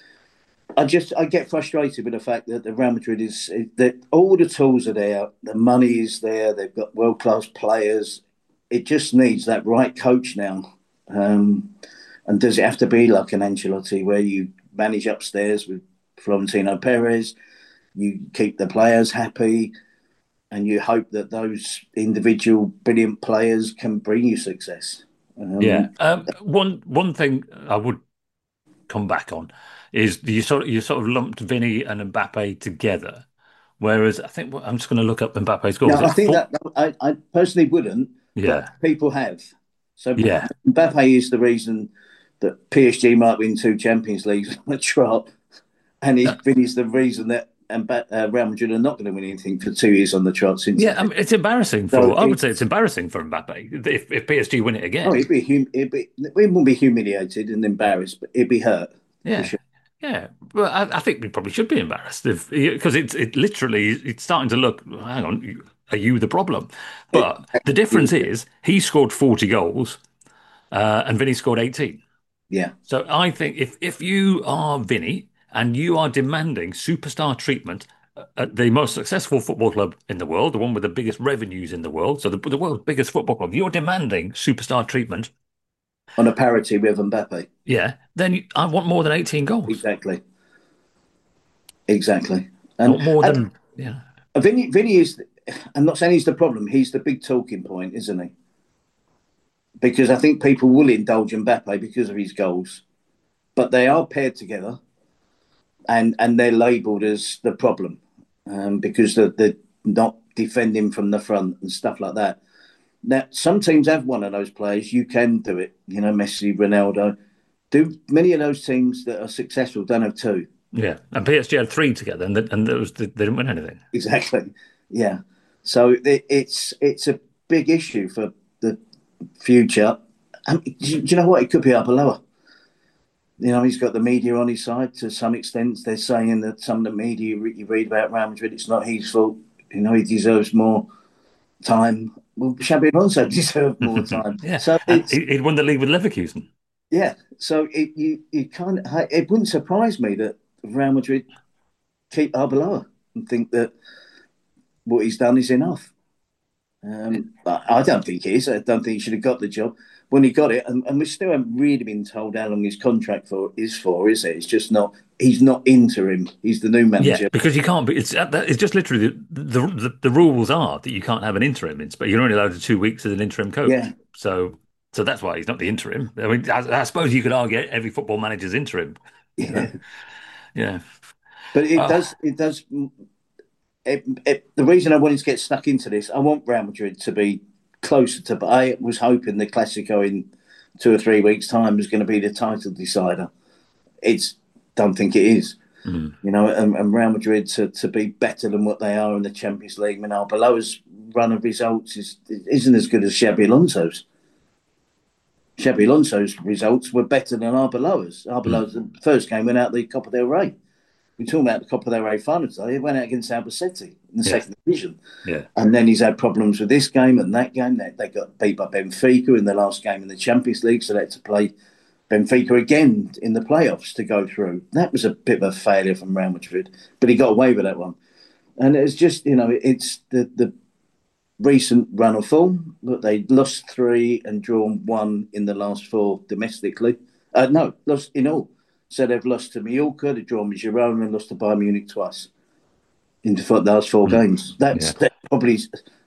I just I get frustrated with the fact that the Real Madrid is that all the tools are there, the money is there, they've got world class players. It just needs that right coach now. Um, and does it have to be like an Ancelotti where you manage upstairs with Florentino Perez, you keep the players happy, and you hope that those individual brilliant players can bring you success? Um, yeah. Um, one one thing I would come back on is you sort of you sort of lumped Vinny and Mbappe together, whereas I think I'm just going to look up Mbappe's goals. No, I think four... that I, I personally wouldn't. Yeah, but people have. So yeah, Mbappe is the reason that P S G might win two Champions Leagues on a trot, and he, Vinny's the reason that Mbappe, uh, Real Madrid are not going to win anything for two years on the trot. Since yeah, I mean, it's embarrassing for. So I would say it's embarrassing for Mbappe if, if P S G win it again. Oh, it'd be, hum, it'd be we won't be humiliated and embarrassed, but it'd be hurt. Yeah, sure. Yeah. Well, I, I think we probably should be embarrassed if because it's it literally it's starting to look. Hang on, are you the problem? But the difference is he scored forty goals, uh, and Vinny scored eighteen. Yeah. So I think if if you are Vinny and you are demanding superstar treatment at the most successful football club in the world, the one with the biggest revenues in the world, so the, the world's biggest football club, you're demanding superstar treatment on a parity with Mbappe. Yeah, then you, I want more than eighteen goals. Exactly. Exactly. And Not more than, yeah. Vinny, Vinny is, I'm not saying he's the problem, he's the big talking point, isn't he? Because I think people will indulge Mbappe because of his goals, but they are paired together and, and they're labelled as the problem um, because they're, they're not defending from the front and stuff like that. Now, some teams have one of those players. You can do it. You know, Messi, Ronaldo. Do many of those teams that are successful don't have two? Yeah, and P S G had three together, and the, and was, they didn't win anything. Exactly. Yeah. So it, it's it's a big issue for the future. Um, do, do you know what? It could be Arbeloa. You know, he's got the media on his side to some extent. They're saying that some of the media you read about Real Madrid, it's not his fault. You know, he deserves more time. Well, Xabi Alonso deserved more time. yeah, so he'd won the league with Leverkusen. Yeah, so it, you you kind of it wouldn't surprise me that Real Madrid keep Arbeloa and think that what he's done is enough. Um, but I don't think it is. I don't think he should have got the job when he got it, and, and we still haven't really been told how long his contract for is for, is it? It's just not. He's not interim. He's the new manager. Yeah, because you can't be. It's it's just literally the the, the, the rules are that you can't have an interim, but you're only allowed to two weeks as an interim coach. Yeah. So so that's why he's not the interim. I mean, I, I suppose you could argue every football manager's interim. Yeah. Yeah. But it uh, does. It does. It, it, the reason I wanted to get stuck into this, I want Real Madrid to be closer to. But I was hoping the Clasico in two or three weeks' time was going to be the title decider. It's don't think it is. Mm. You know, and, and Real Madrid to, to be better than what they are in the Champions League. I mean, Arbeloa's run of results is, isn't as good as Xabi Alonso's. Xabi Alonso's results were better than Arbeloa's. Arbeloa's mm. the first game went out the Copa del Rey. We're talking about the Copa del Rey final today. He went out against Albacete in the yeah. second division. Yeah. And then he's had problems with this game and that game. They, they got beat by Benfica in the last game in the Champions League, so they had to play Benfica again in the playoffs to go through. That was a bit of a failure from Real Madrid, but he got away with that one. And it's just, you know, it's the, the recent run of form, but they lost three and drawn one in the last four domestically. Uh, no, lost in all. So they've lost to Mallorca, they've drawn with Girona, and lost to Bayern Munich twice in the last four Mm. games. That's, Yeah. that's probably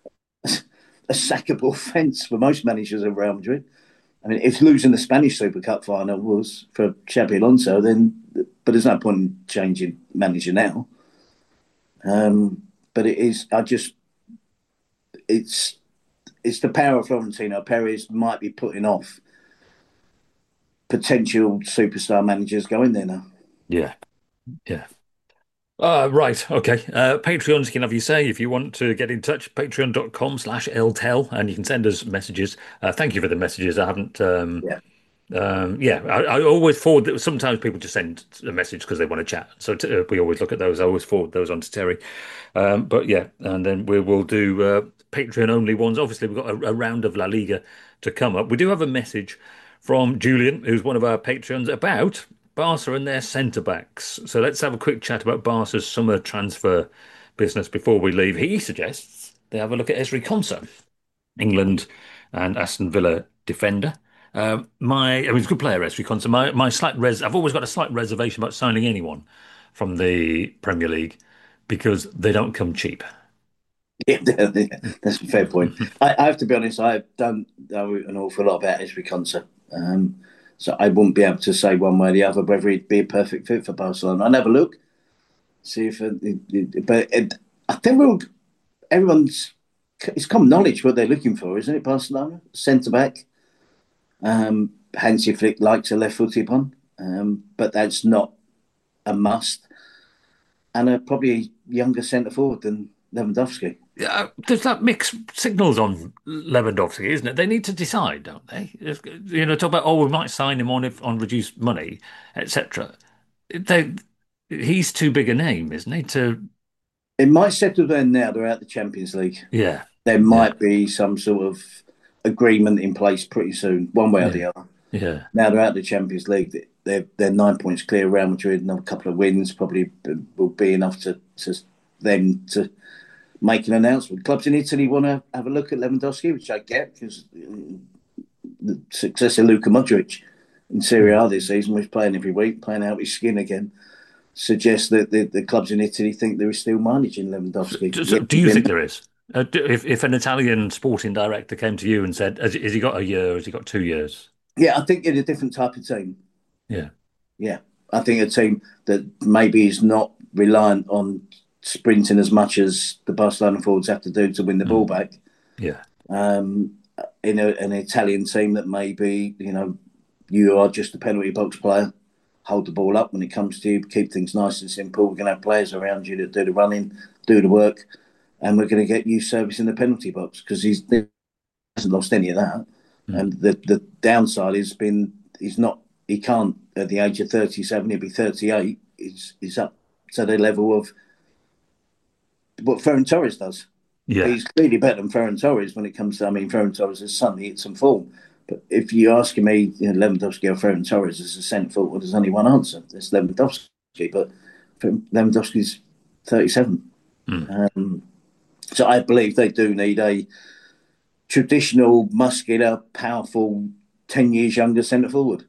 a sackable offence for most managers of Real Madrid. I mean, if losing the Spanish Super Cup final was for Xabi Alonso, then but there's no point in changing manager now. Um, but it is, I just, it's it's the power of Florentino Perez might be putting off potential superstar managers going there now. Yeah. Yeah. Uh, right. Okay. Uh, Patreons, you can have your say if you want to get in touch. Patreon.com slash LTEL, and you can send us messages. Uh, thank you for the messages. I haven't, um, Yeah. um, yeah, I, I always forward, th- sometimes people just send a message because they want to chat. So t- uh, we always look at those. I always forward those on to Terry. Um, but yeah, and then we will do uh, Patreon only ones. Obviously, we've got a, a round of La Liga to come up. We do have a message from Julian, who's one of our Patreons, about Barca and their centre backs. So let's have a quick chat about Barca's summer transfer business before we leave. He suggests they have a look at Ezri Konsa, England and Aston Villa defender. Uh, my, I mean, he's a good player, Ezri Konsa. My, my slight res, I've always got a slight reservation about signing anyone from the Premier League because they don't come cheap. Yeah, that's a fair point. I, I have to be honest, I don't know an awful lot about Ezri Konsa. Um, so I wouldn't be able to say one way or the other whether he'd be a perfect fit for Barcelona. I'd have a look, see if it, it, it, but it, I think we'll, everyone's, it's common knowledge what they're looking for, isn't it, Barcelona? Centre back. Um, Hansi Flick likes a left-footed one, um, but that's not a must. And a probably younger centre forward than Lewandowski. Yeah, there's that mixed signals on Lewandowski, isn't it? They need to decide, don't they? If- You know, talk about, oh, we might sign him on if on reduced money, et cetera. They, he's too big a name, isn't he? To It might settle down now they're out the Champions League. yeah, There yeah, might be some sort of agreement in place pretty soon, one way or yeah, the other. yeah. Now they're out of the Champions League. They're they're nine points clear. Real Madrid and a couple of wins probably will be enough to, to them to make an announcement. Clubs in Italy want to have a look at Lewandowski, which I get because the success of Luka Modric in Serie A this season, was playing every week, playing out his skin again, suggests that the, the clubs in Italy think there is still mileage in Lewandowski. So, so Yet do you again, think there is? Uh, do, if if an Italian sporting director came to you and said, "Has, has he got a year? Has he got two years?" yeah, I think in a different type of team. Yeah, Yeah, I think a team that maybe is not reliant on sprinting as much as the Barcelona forwards have to do to win the ball mm. back. Yeah, Um, in a, an Italian team that maybe, you know, you are just a penalty box player, hold the ball up when it comes to you, keep things nice and simple. We're going to have players around you that do the running, do the work, and we're going to get you service in the penalty box because he's he hasn't lost any of that. mm. And the the downside has been he's not he can't at the age of thirty-seven, he'll be thirty-eight. He's he's up to the level of what Ferran Torres does. Yeah, He's clearly better than Ferran Torres when it comes to, I mean, Ferran Torres has suddenly hit some form. But if you ask me, you know, Lewandowski or Ferran Torres as a centre forward, there's only one answer. It's Lewandowski. But Lewandowski's thirty-seven. mm. Um, so I believe they do need a traditional, muscular, powerful, ten years younger centre forward.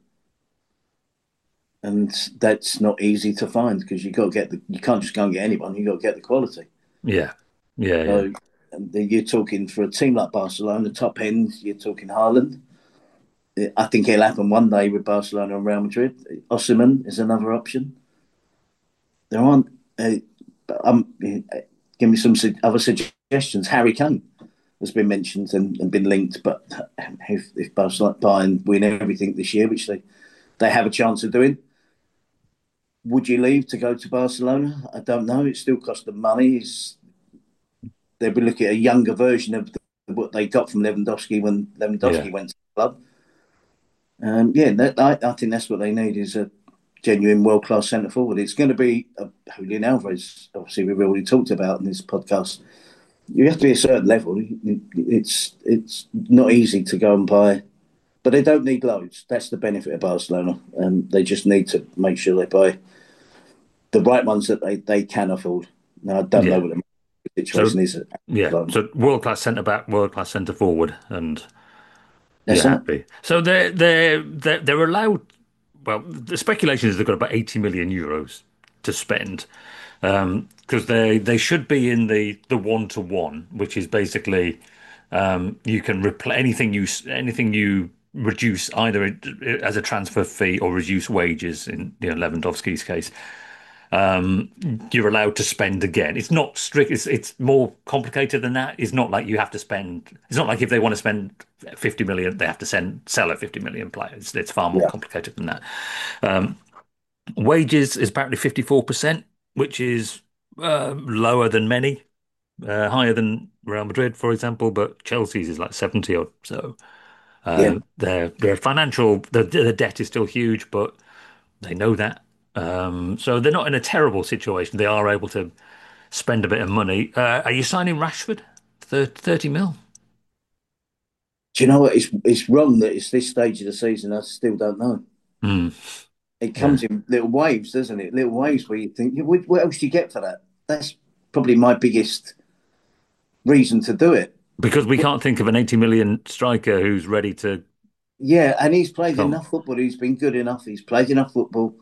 And that's not easy to find because you got to get the, you can't just go and get anyone. You got to get the quality. Yeah, yeah, yeah, So you're talking for a team like Barcelona, top end. You're talking Haaland. I think it'll happen one day with Barcelona and Real Madrid. Osimhen is another option. There aren't. Uh, um, give me some other suggestions. Harry Kane has been mentioned and, and been linked, but if, if Barcelona Bayern win everything this year, which they they have a chance of doing, would you leave to go to Barcelona? I don't know. It still costs them money. It's, they'll be looking at a younger version of the, what they got from Lewandowski when Lewandowski yeah. went to the club. Um, yeah, that, I, I think that's what they need is a genuine world class centre forward. It's going to be a Julian Alvarez. Obviously, we've already talked about in this podcast. You have to be a certain level. It's it's not easy to go and buy, but they don't need loads. That's the benefit of Barcelona. Um, they just need to make sure they buy the right ones that they, they can afford. Now, I don't know Yeah. what the So situation is. At yeah, the moment. so world class centre back, world class centre forward, and you're That's that. happy. So they're they're they're, they're allowed. well, the speculation is they've got about eighty million euros to spend um, because they they should be in the the one to one, which is basically um, you can replace anything you anything you reduce either as a transfer fee or reduce wages in you know, Lewandowski's case. Um, you're allowed to spend again. It's not strict. It's it's more complicated than that. It's not like you have to spend. It's not like if they want to spend fifty million, they have to send sell a fifty million player. It's, it's far more Yeah. complicated than that. Um, wages is apparently fifty-four percent, which is uh, lower than many, uh, higher than Real Madrid, for example, but Chelsea's is like seventy or so. Yeah. Uh, their their financial the the debt is still huge, but they know that. Um, so they're not in a terrible situation. They are able to spend a bit of money. Uh, are you signing Rashford? thirty mil? Do you know what? It's it's wrong that it's this stage of the season. I still don't know. Mm, It yeah. comes in little waves, doesn't it? Little waves where you think, "Yeah, what, what else do you get for that?" That's probably my biggest reason to do it. Because we can't think of an eighty million striker who's ready to Yeah, and he's played come. enough football. He's been good enough. He's played enough football.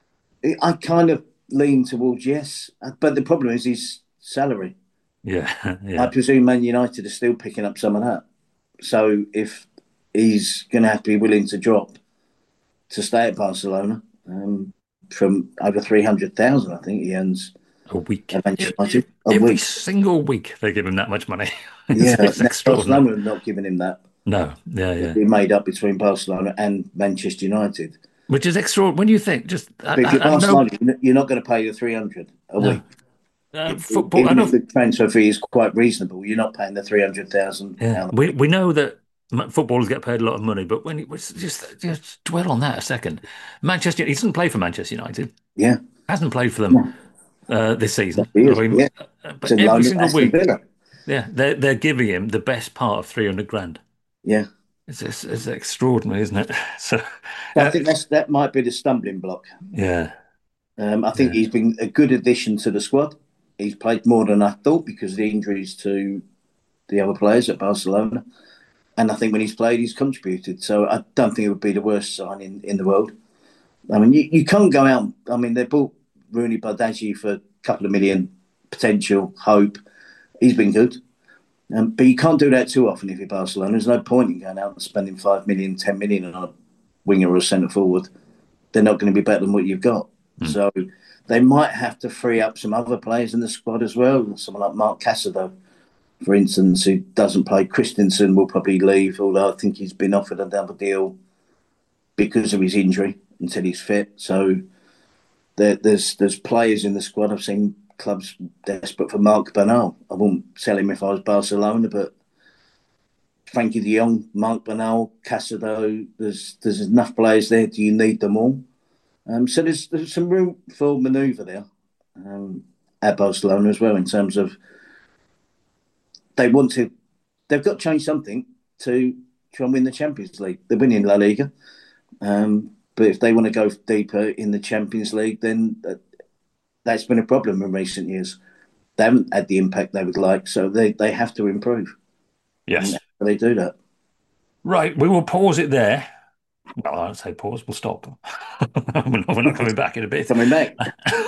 I kind of lean towards yes, but the problem is his salary. Yeah, I yeah. presume Man United are still picking up some of that. So if he's going to have to be willing to drop to stay at Barcelona um, from over three hundred thousand, I think he earns A week. at Manchester Every, United a every week. single week they give him that much money. It's, Yeah, it's now extraordinary. Barcelona are not giving him that. No, yeah, It'll yeah. be made up between Barcelona and Manchester United. Which is extraordinary. When you think, just I, But if you're I, I know, Barcelona, you're not going to pay the three hundred a no. week. Uh, football, I Even if know. the transfer fee is quite reasonable, you're not paying the three hundred thousand Yeah, pound. we we know that m- footballers get paid a lot of money, but when you just just dwell on that a second, Manchester he doesn't play for Manchester United, Yeah, hasn't played for them uh, this season. he I is. mean, Yeah, uh, it's but a every loan at single Aston week, Villa. yeah, they're they're giving him the best part of three hundred grand. Yeah, It's, it's it's extraordinary, isn't it? So, so I uh, think that's that might be the stumbling block. yeah, Um, I think yeah, he's been a good addition to the squad. He's played more than I thought because of the injuries to the other players at Barcelona. And I think when he's played, he's contributed. So I don't think it would be the worst signing in the world. I mean, you, you can't go out. I mean, they bought Rooney Badaji for a couple of million potential hope. He's been good. Um, but you can't do that too often if you're Barcelona. There's no point in going out and spending five million, ten million on a winger or a centre forward. They're not going to be better than what you've got. mm, So they might have to free up some other players in the squad as well. Someone like Mark Casado, for instance, who doesn't play. Christensen will probably leave, although I think he's been offered another deal because of his injury until he's fit. So there, there's there's players in the squad. I've seen clubs desperate for Mark Bernal. I wouldn't sell him if I was Barcelona, but Frankie de Jong, Mark Bernal, Casado, there's there's enough players there. Do you need them all? Um, so there's there's some room for manoeuvre there um, at Barcelona as well in terms of they want to they've got to change something to try and win the Champions League. They're winning La Liga, um, but if they want to go deeper in the Champions League, then that, that's been a problem in recent years. They haven't had the impact they would like, so they, they have to improve. And yes. how do they do that? Right, we will pause it there. Well, I don't say pause, we'll stop. We're not, we're not coming back in a bit. Coming back,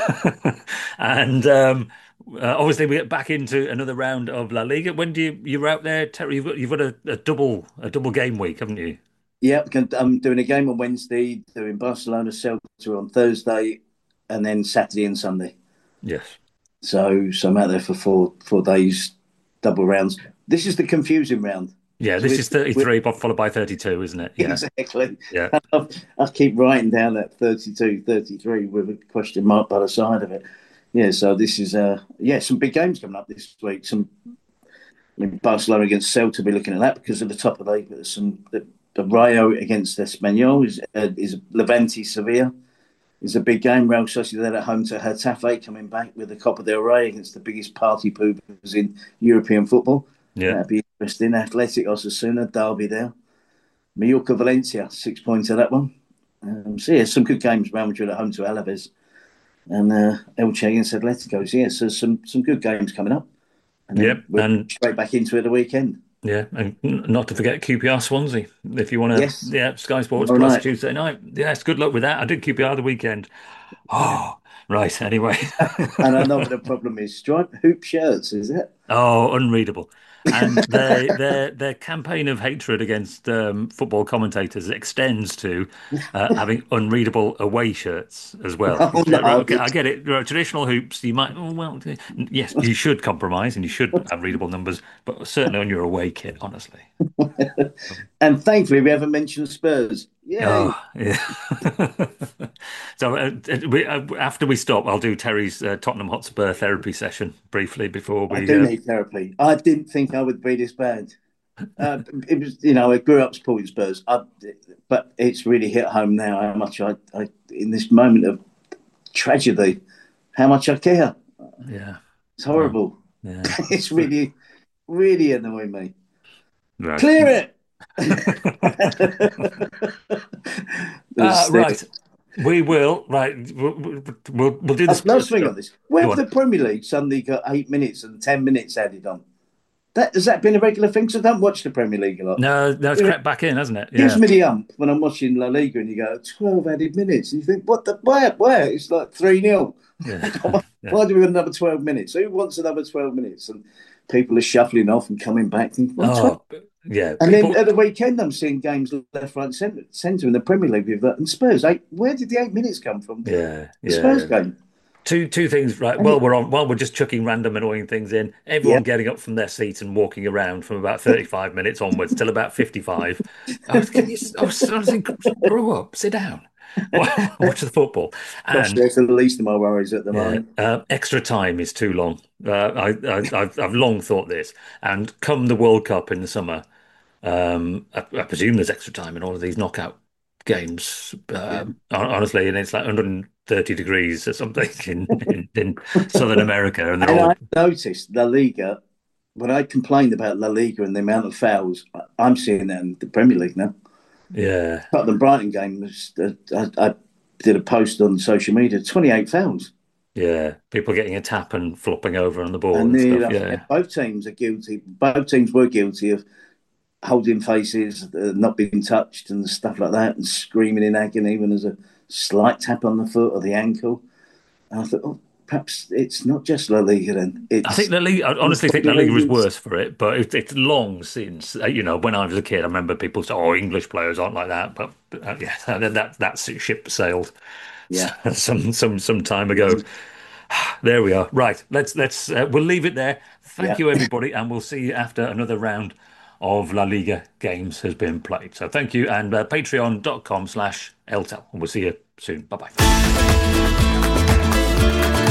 And um, uh, obviously we get back into another round of La Liga. When do you you're out there, Terry? You've got you've got a, a double a double game week, haven't you? yeah, I'm doing a game on Wednesday, doing Barcelona Celta on Thursday, and then Saturday and Sunday. Yes. So, so I'm out there for four four days, double rounds. This is the confusing round. Yeah, So this we're, is we're thirty-three followed by thirty-two, isn't it? Yeah. exactly. Yeah. I, I keep writing down that thirty-two, thirty-three with a question mark by the side of it. Yeah, so this is uh yeah, some big games coming up this week. Some I mean, Barcelona against Celta, be looking at that because of the top of the league. There's some the, the Rayo against Espanyol is uh, is Levante Sevilla is a big game. Real Sociedad at home to Getafe, coming back with the Copa del Rey against the biggest party poopers in European football. Yeah. That'd be interesting. Athletic Osasuna, derby there. Mallorca Valencia, six points of that one. Um, so yeah, some good games. Real Madrid at home to Alaves and uh, Elche against Atletico. So yeah, so some some good games coming up, and then Yep. we're And straight back into it the weekend. Yeah, and n- not to forget Q P R Swansea. If you want to, Yes, yeah, Sky Sports tomorrow Plus night. Tuesday night. Yes, good luck with that. I did Q P R the weekend. Yeah. Oh, right. Anyway. And I know what the problem is. Striped hoop shirts, is it? Oh, unreadable. And they, their their campaign of hatred against um, football commentators extends to uh, having unreadable away shirts as well. Oh Yeah, right, no, okay, I get it. Right, traditional hoops, you might, oh, well, yes, you should compromise and you should have readable numbers, but certainly on your away kit, honestly. and thankfully we haven't mentioned Spurs. Yay! Oh, yeah. So uh, we, uh, after we stop, I'll do Terry's uh, Tottenham Hotspur therapy session briefly before I we. do Uh, need therapy. I didn't think I would be this bad. Uh, it was, you know, I grew up supporting Spurs, I, but it's really hit home now how much I, I, in this moment of tragedy, how much I care. yeah. It's Well, horrible. yeah. It's really, really annoying me. Right. Clear it. Uh, There's, right. there's, We will. Right. We'll, we'll, we'll do uh, this. last thing on this. Where Go have on. the Premier League suddenly got eight minutes and ten minutes added on? That has that been a regular thing? 'Cause I don't watch the Premier League a lot. No, no, it's crept back in, hasn't it? Gives Yeah. me the ump when I'm watching La Liga and you go twelve added minutes and you think what the where where it's like three nil. Yeah. Yeah. Why do we want another twelve minutes? Who wants another twelve minutes? And people are shuffling off and coming back. Think, well, twelve. Oh, yeah. And then People. at the weekend, I'm seeing games left, right, centre, centre in the Premier League with that. And Spurs, eight, where did the eight minutes come from? Yeah. The Spurs Yeah. game. Two two things, right? And While it, we're on, while we're just chucking random annoying things in, yeah, everyone getting up from their seat and walking around from about thirty-five minutes onwards till about fifty-five. I was, can you, I was, I was thinking, grow up, sit down, watch the football. gosh, And that's the least of my worries at the yeah, moment. uh, extra time is too long. Uh, I, I, I've, I've long thought this. And come the World Cup in the summer, um, I, I presume there's extra time in all of these knockout games. Yeah. Uh, honestly, and it's like one hundred thirty degrees or something in, in, in Southern America, and they're And I all noticed La Liga, when I complained about La Liga and the amount of fouls, I- I'm seeing that in the Premier League now. yeah, Tottenham Brighton game was, uh, I, I did a post on social media, twenty-eight fouls. yeah. People getting a tap and flopping over on the ball And and nearly stuff. enough, Yeah, both teams are guilty. Both teams were guilty of holding faces, uh, not being touched, and stuff like that, and screaming in agony when there's a slight tap on the foot or the ankle. And I thought, oh, perhaps it's not just La Liga then. I think It's La Liga. I honestly think La Liga is worse for it, but it, it's long since. uh, You know, when I was a kid, I remember people saying, "Oh, English players aren't like that." But uh, yeah, that that that ship sailed yeah, some some some time ago. There we are. Right. Let's let's uh, we'll leave it there. Thank yeah. you, everybody, and we'll see you after another round of La Liga games has been played. So thank you, and uh, patreon dot com slash L T E L. And we'll see you soon. Bye bye.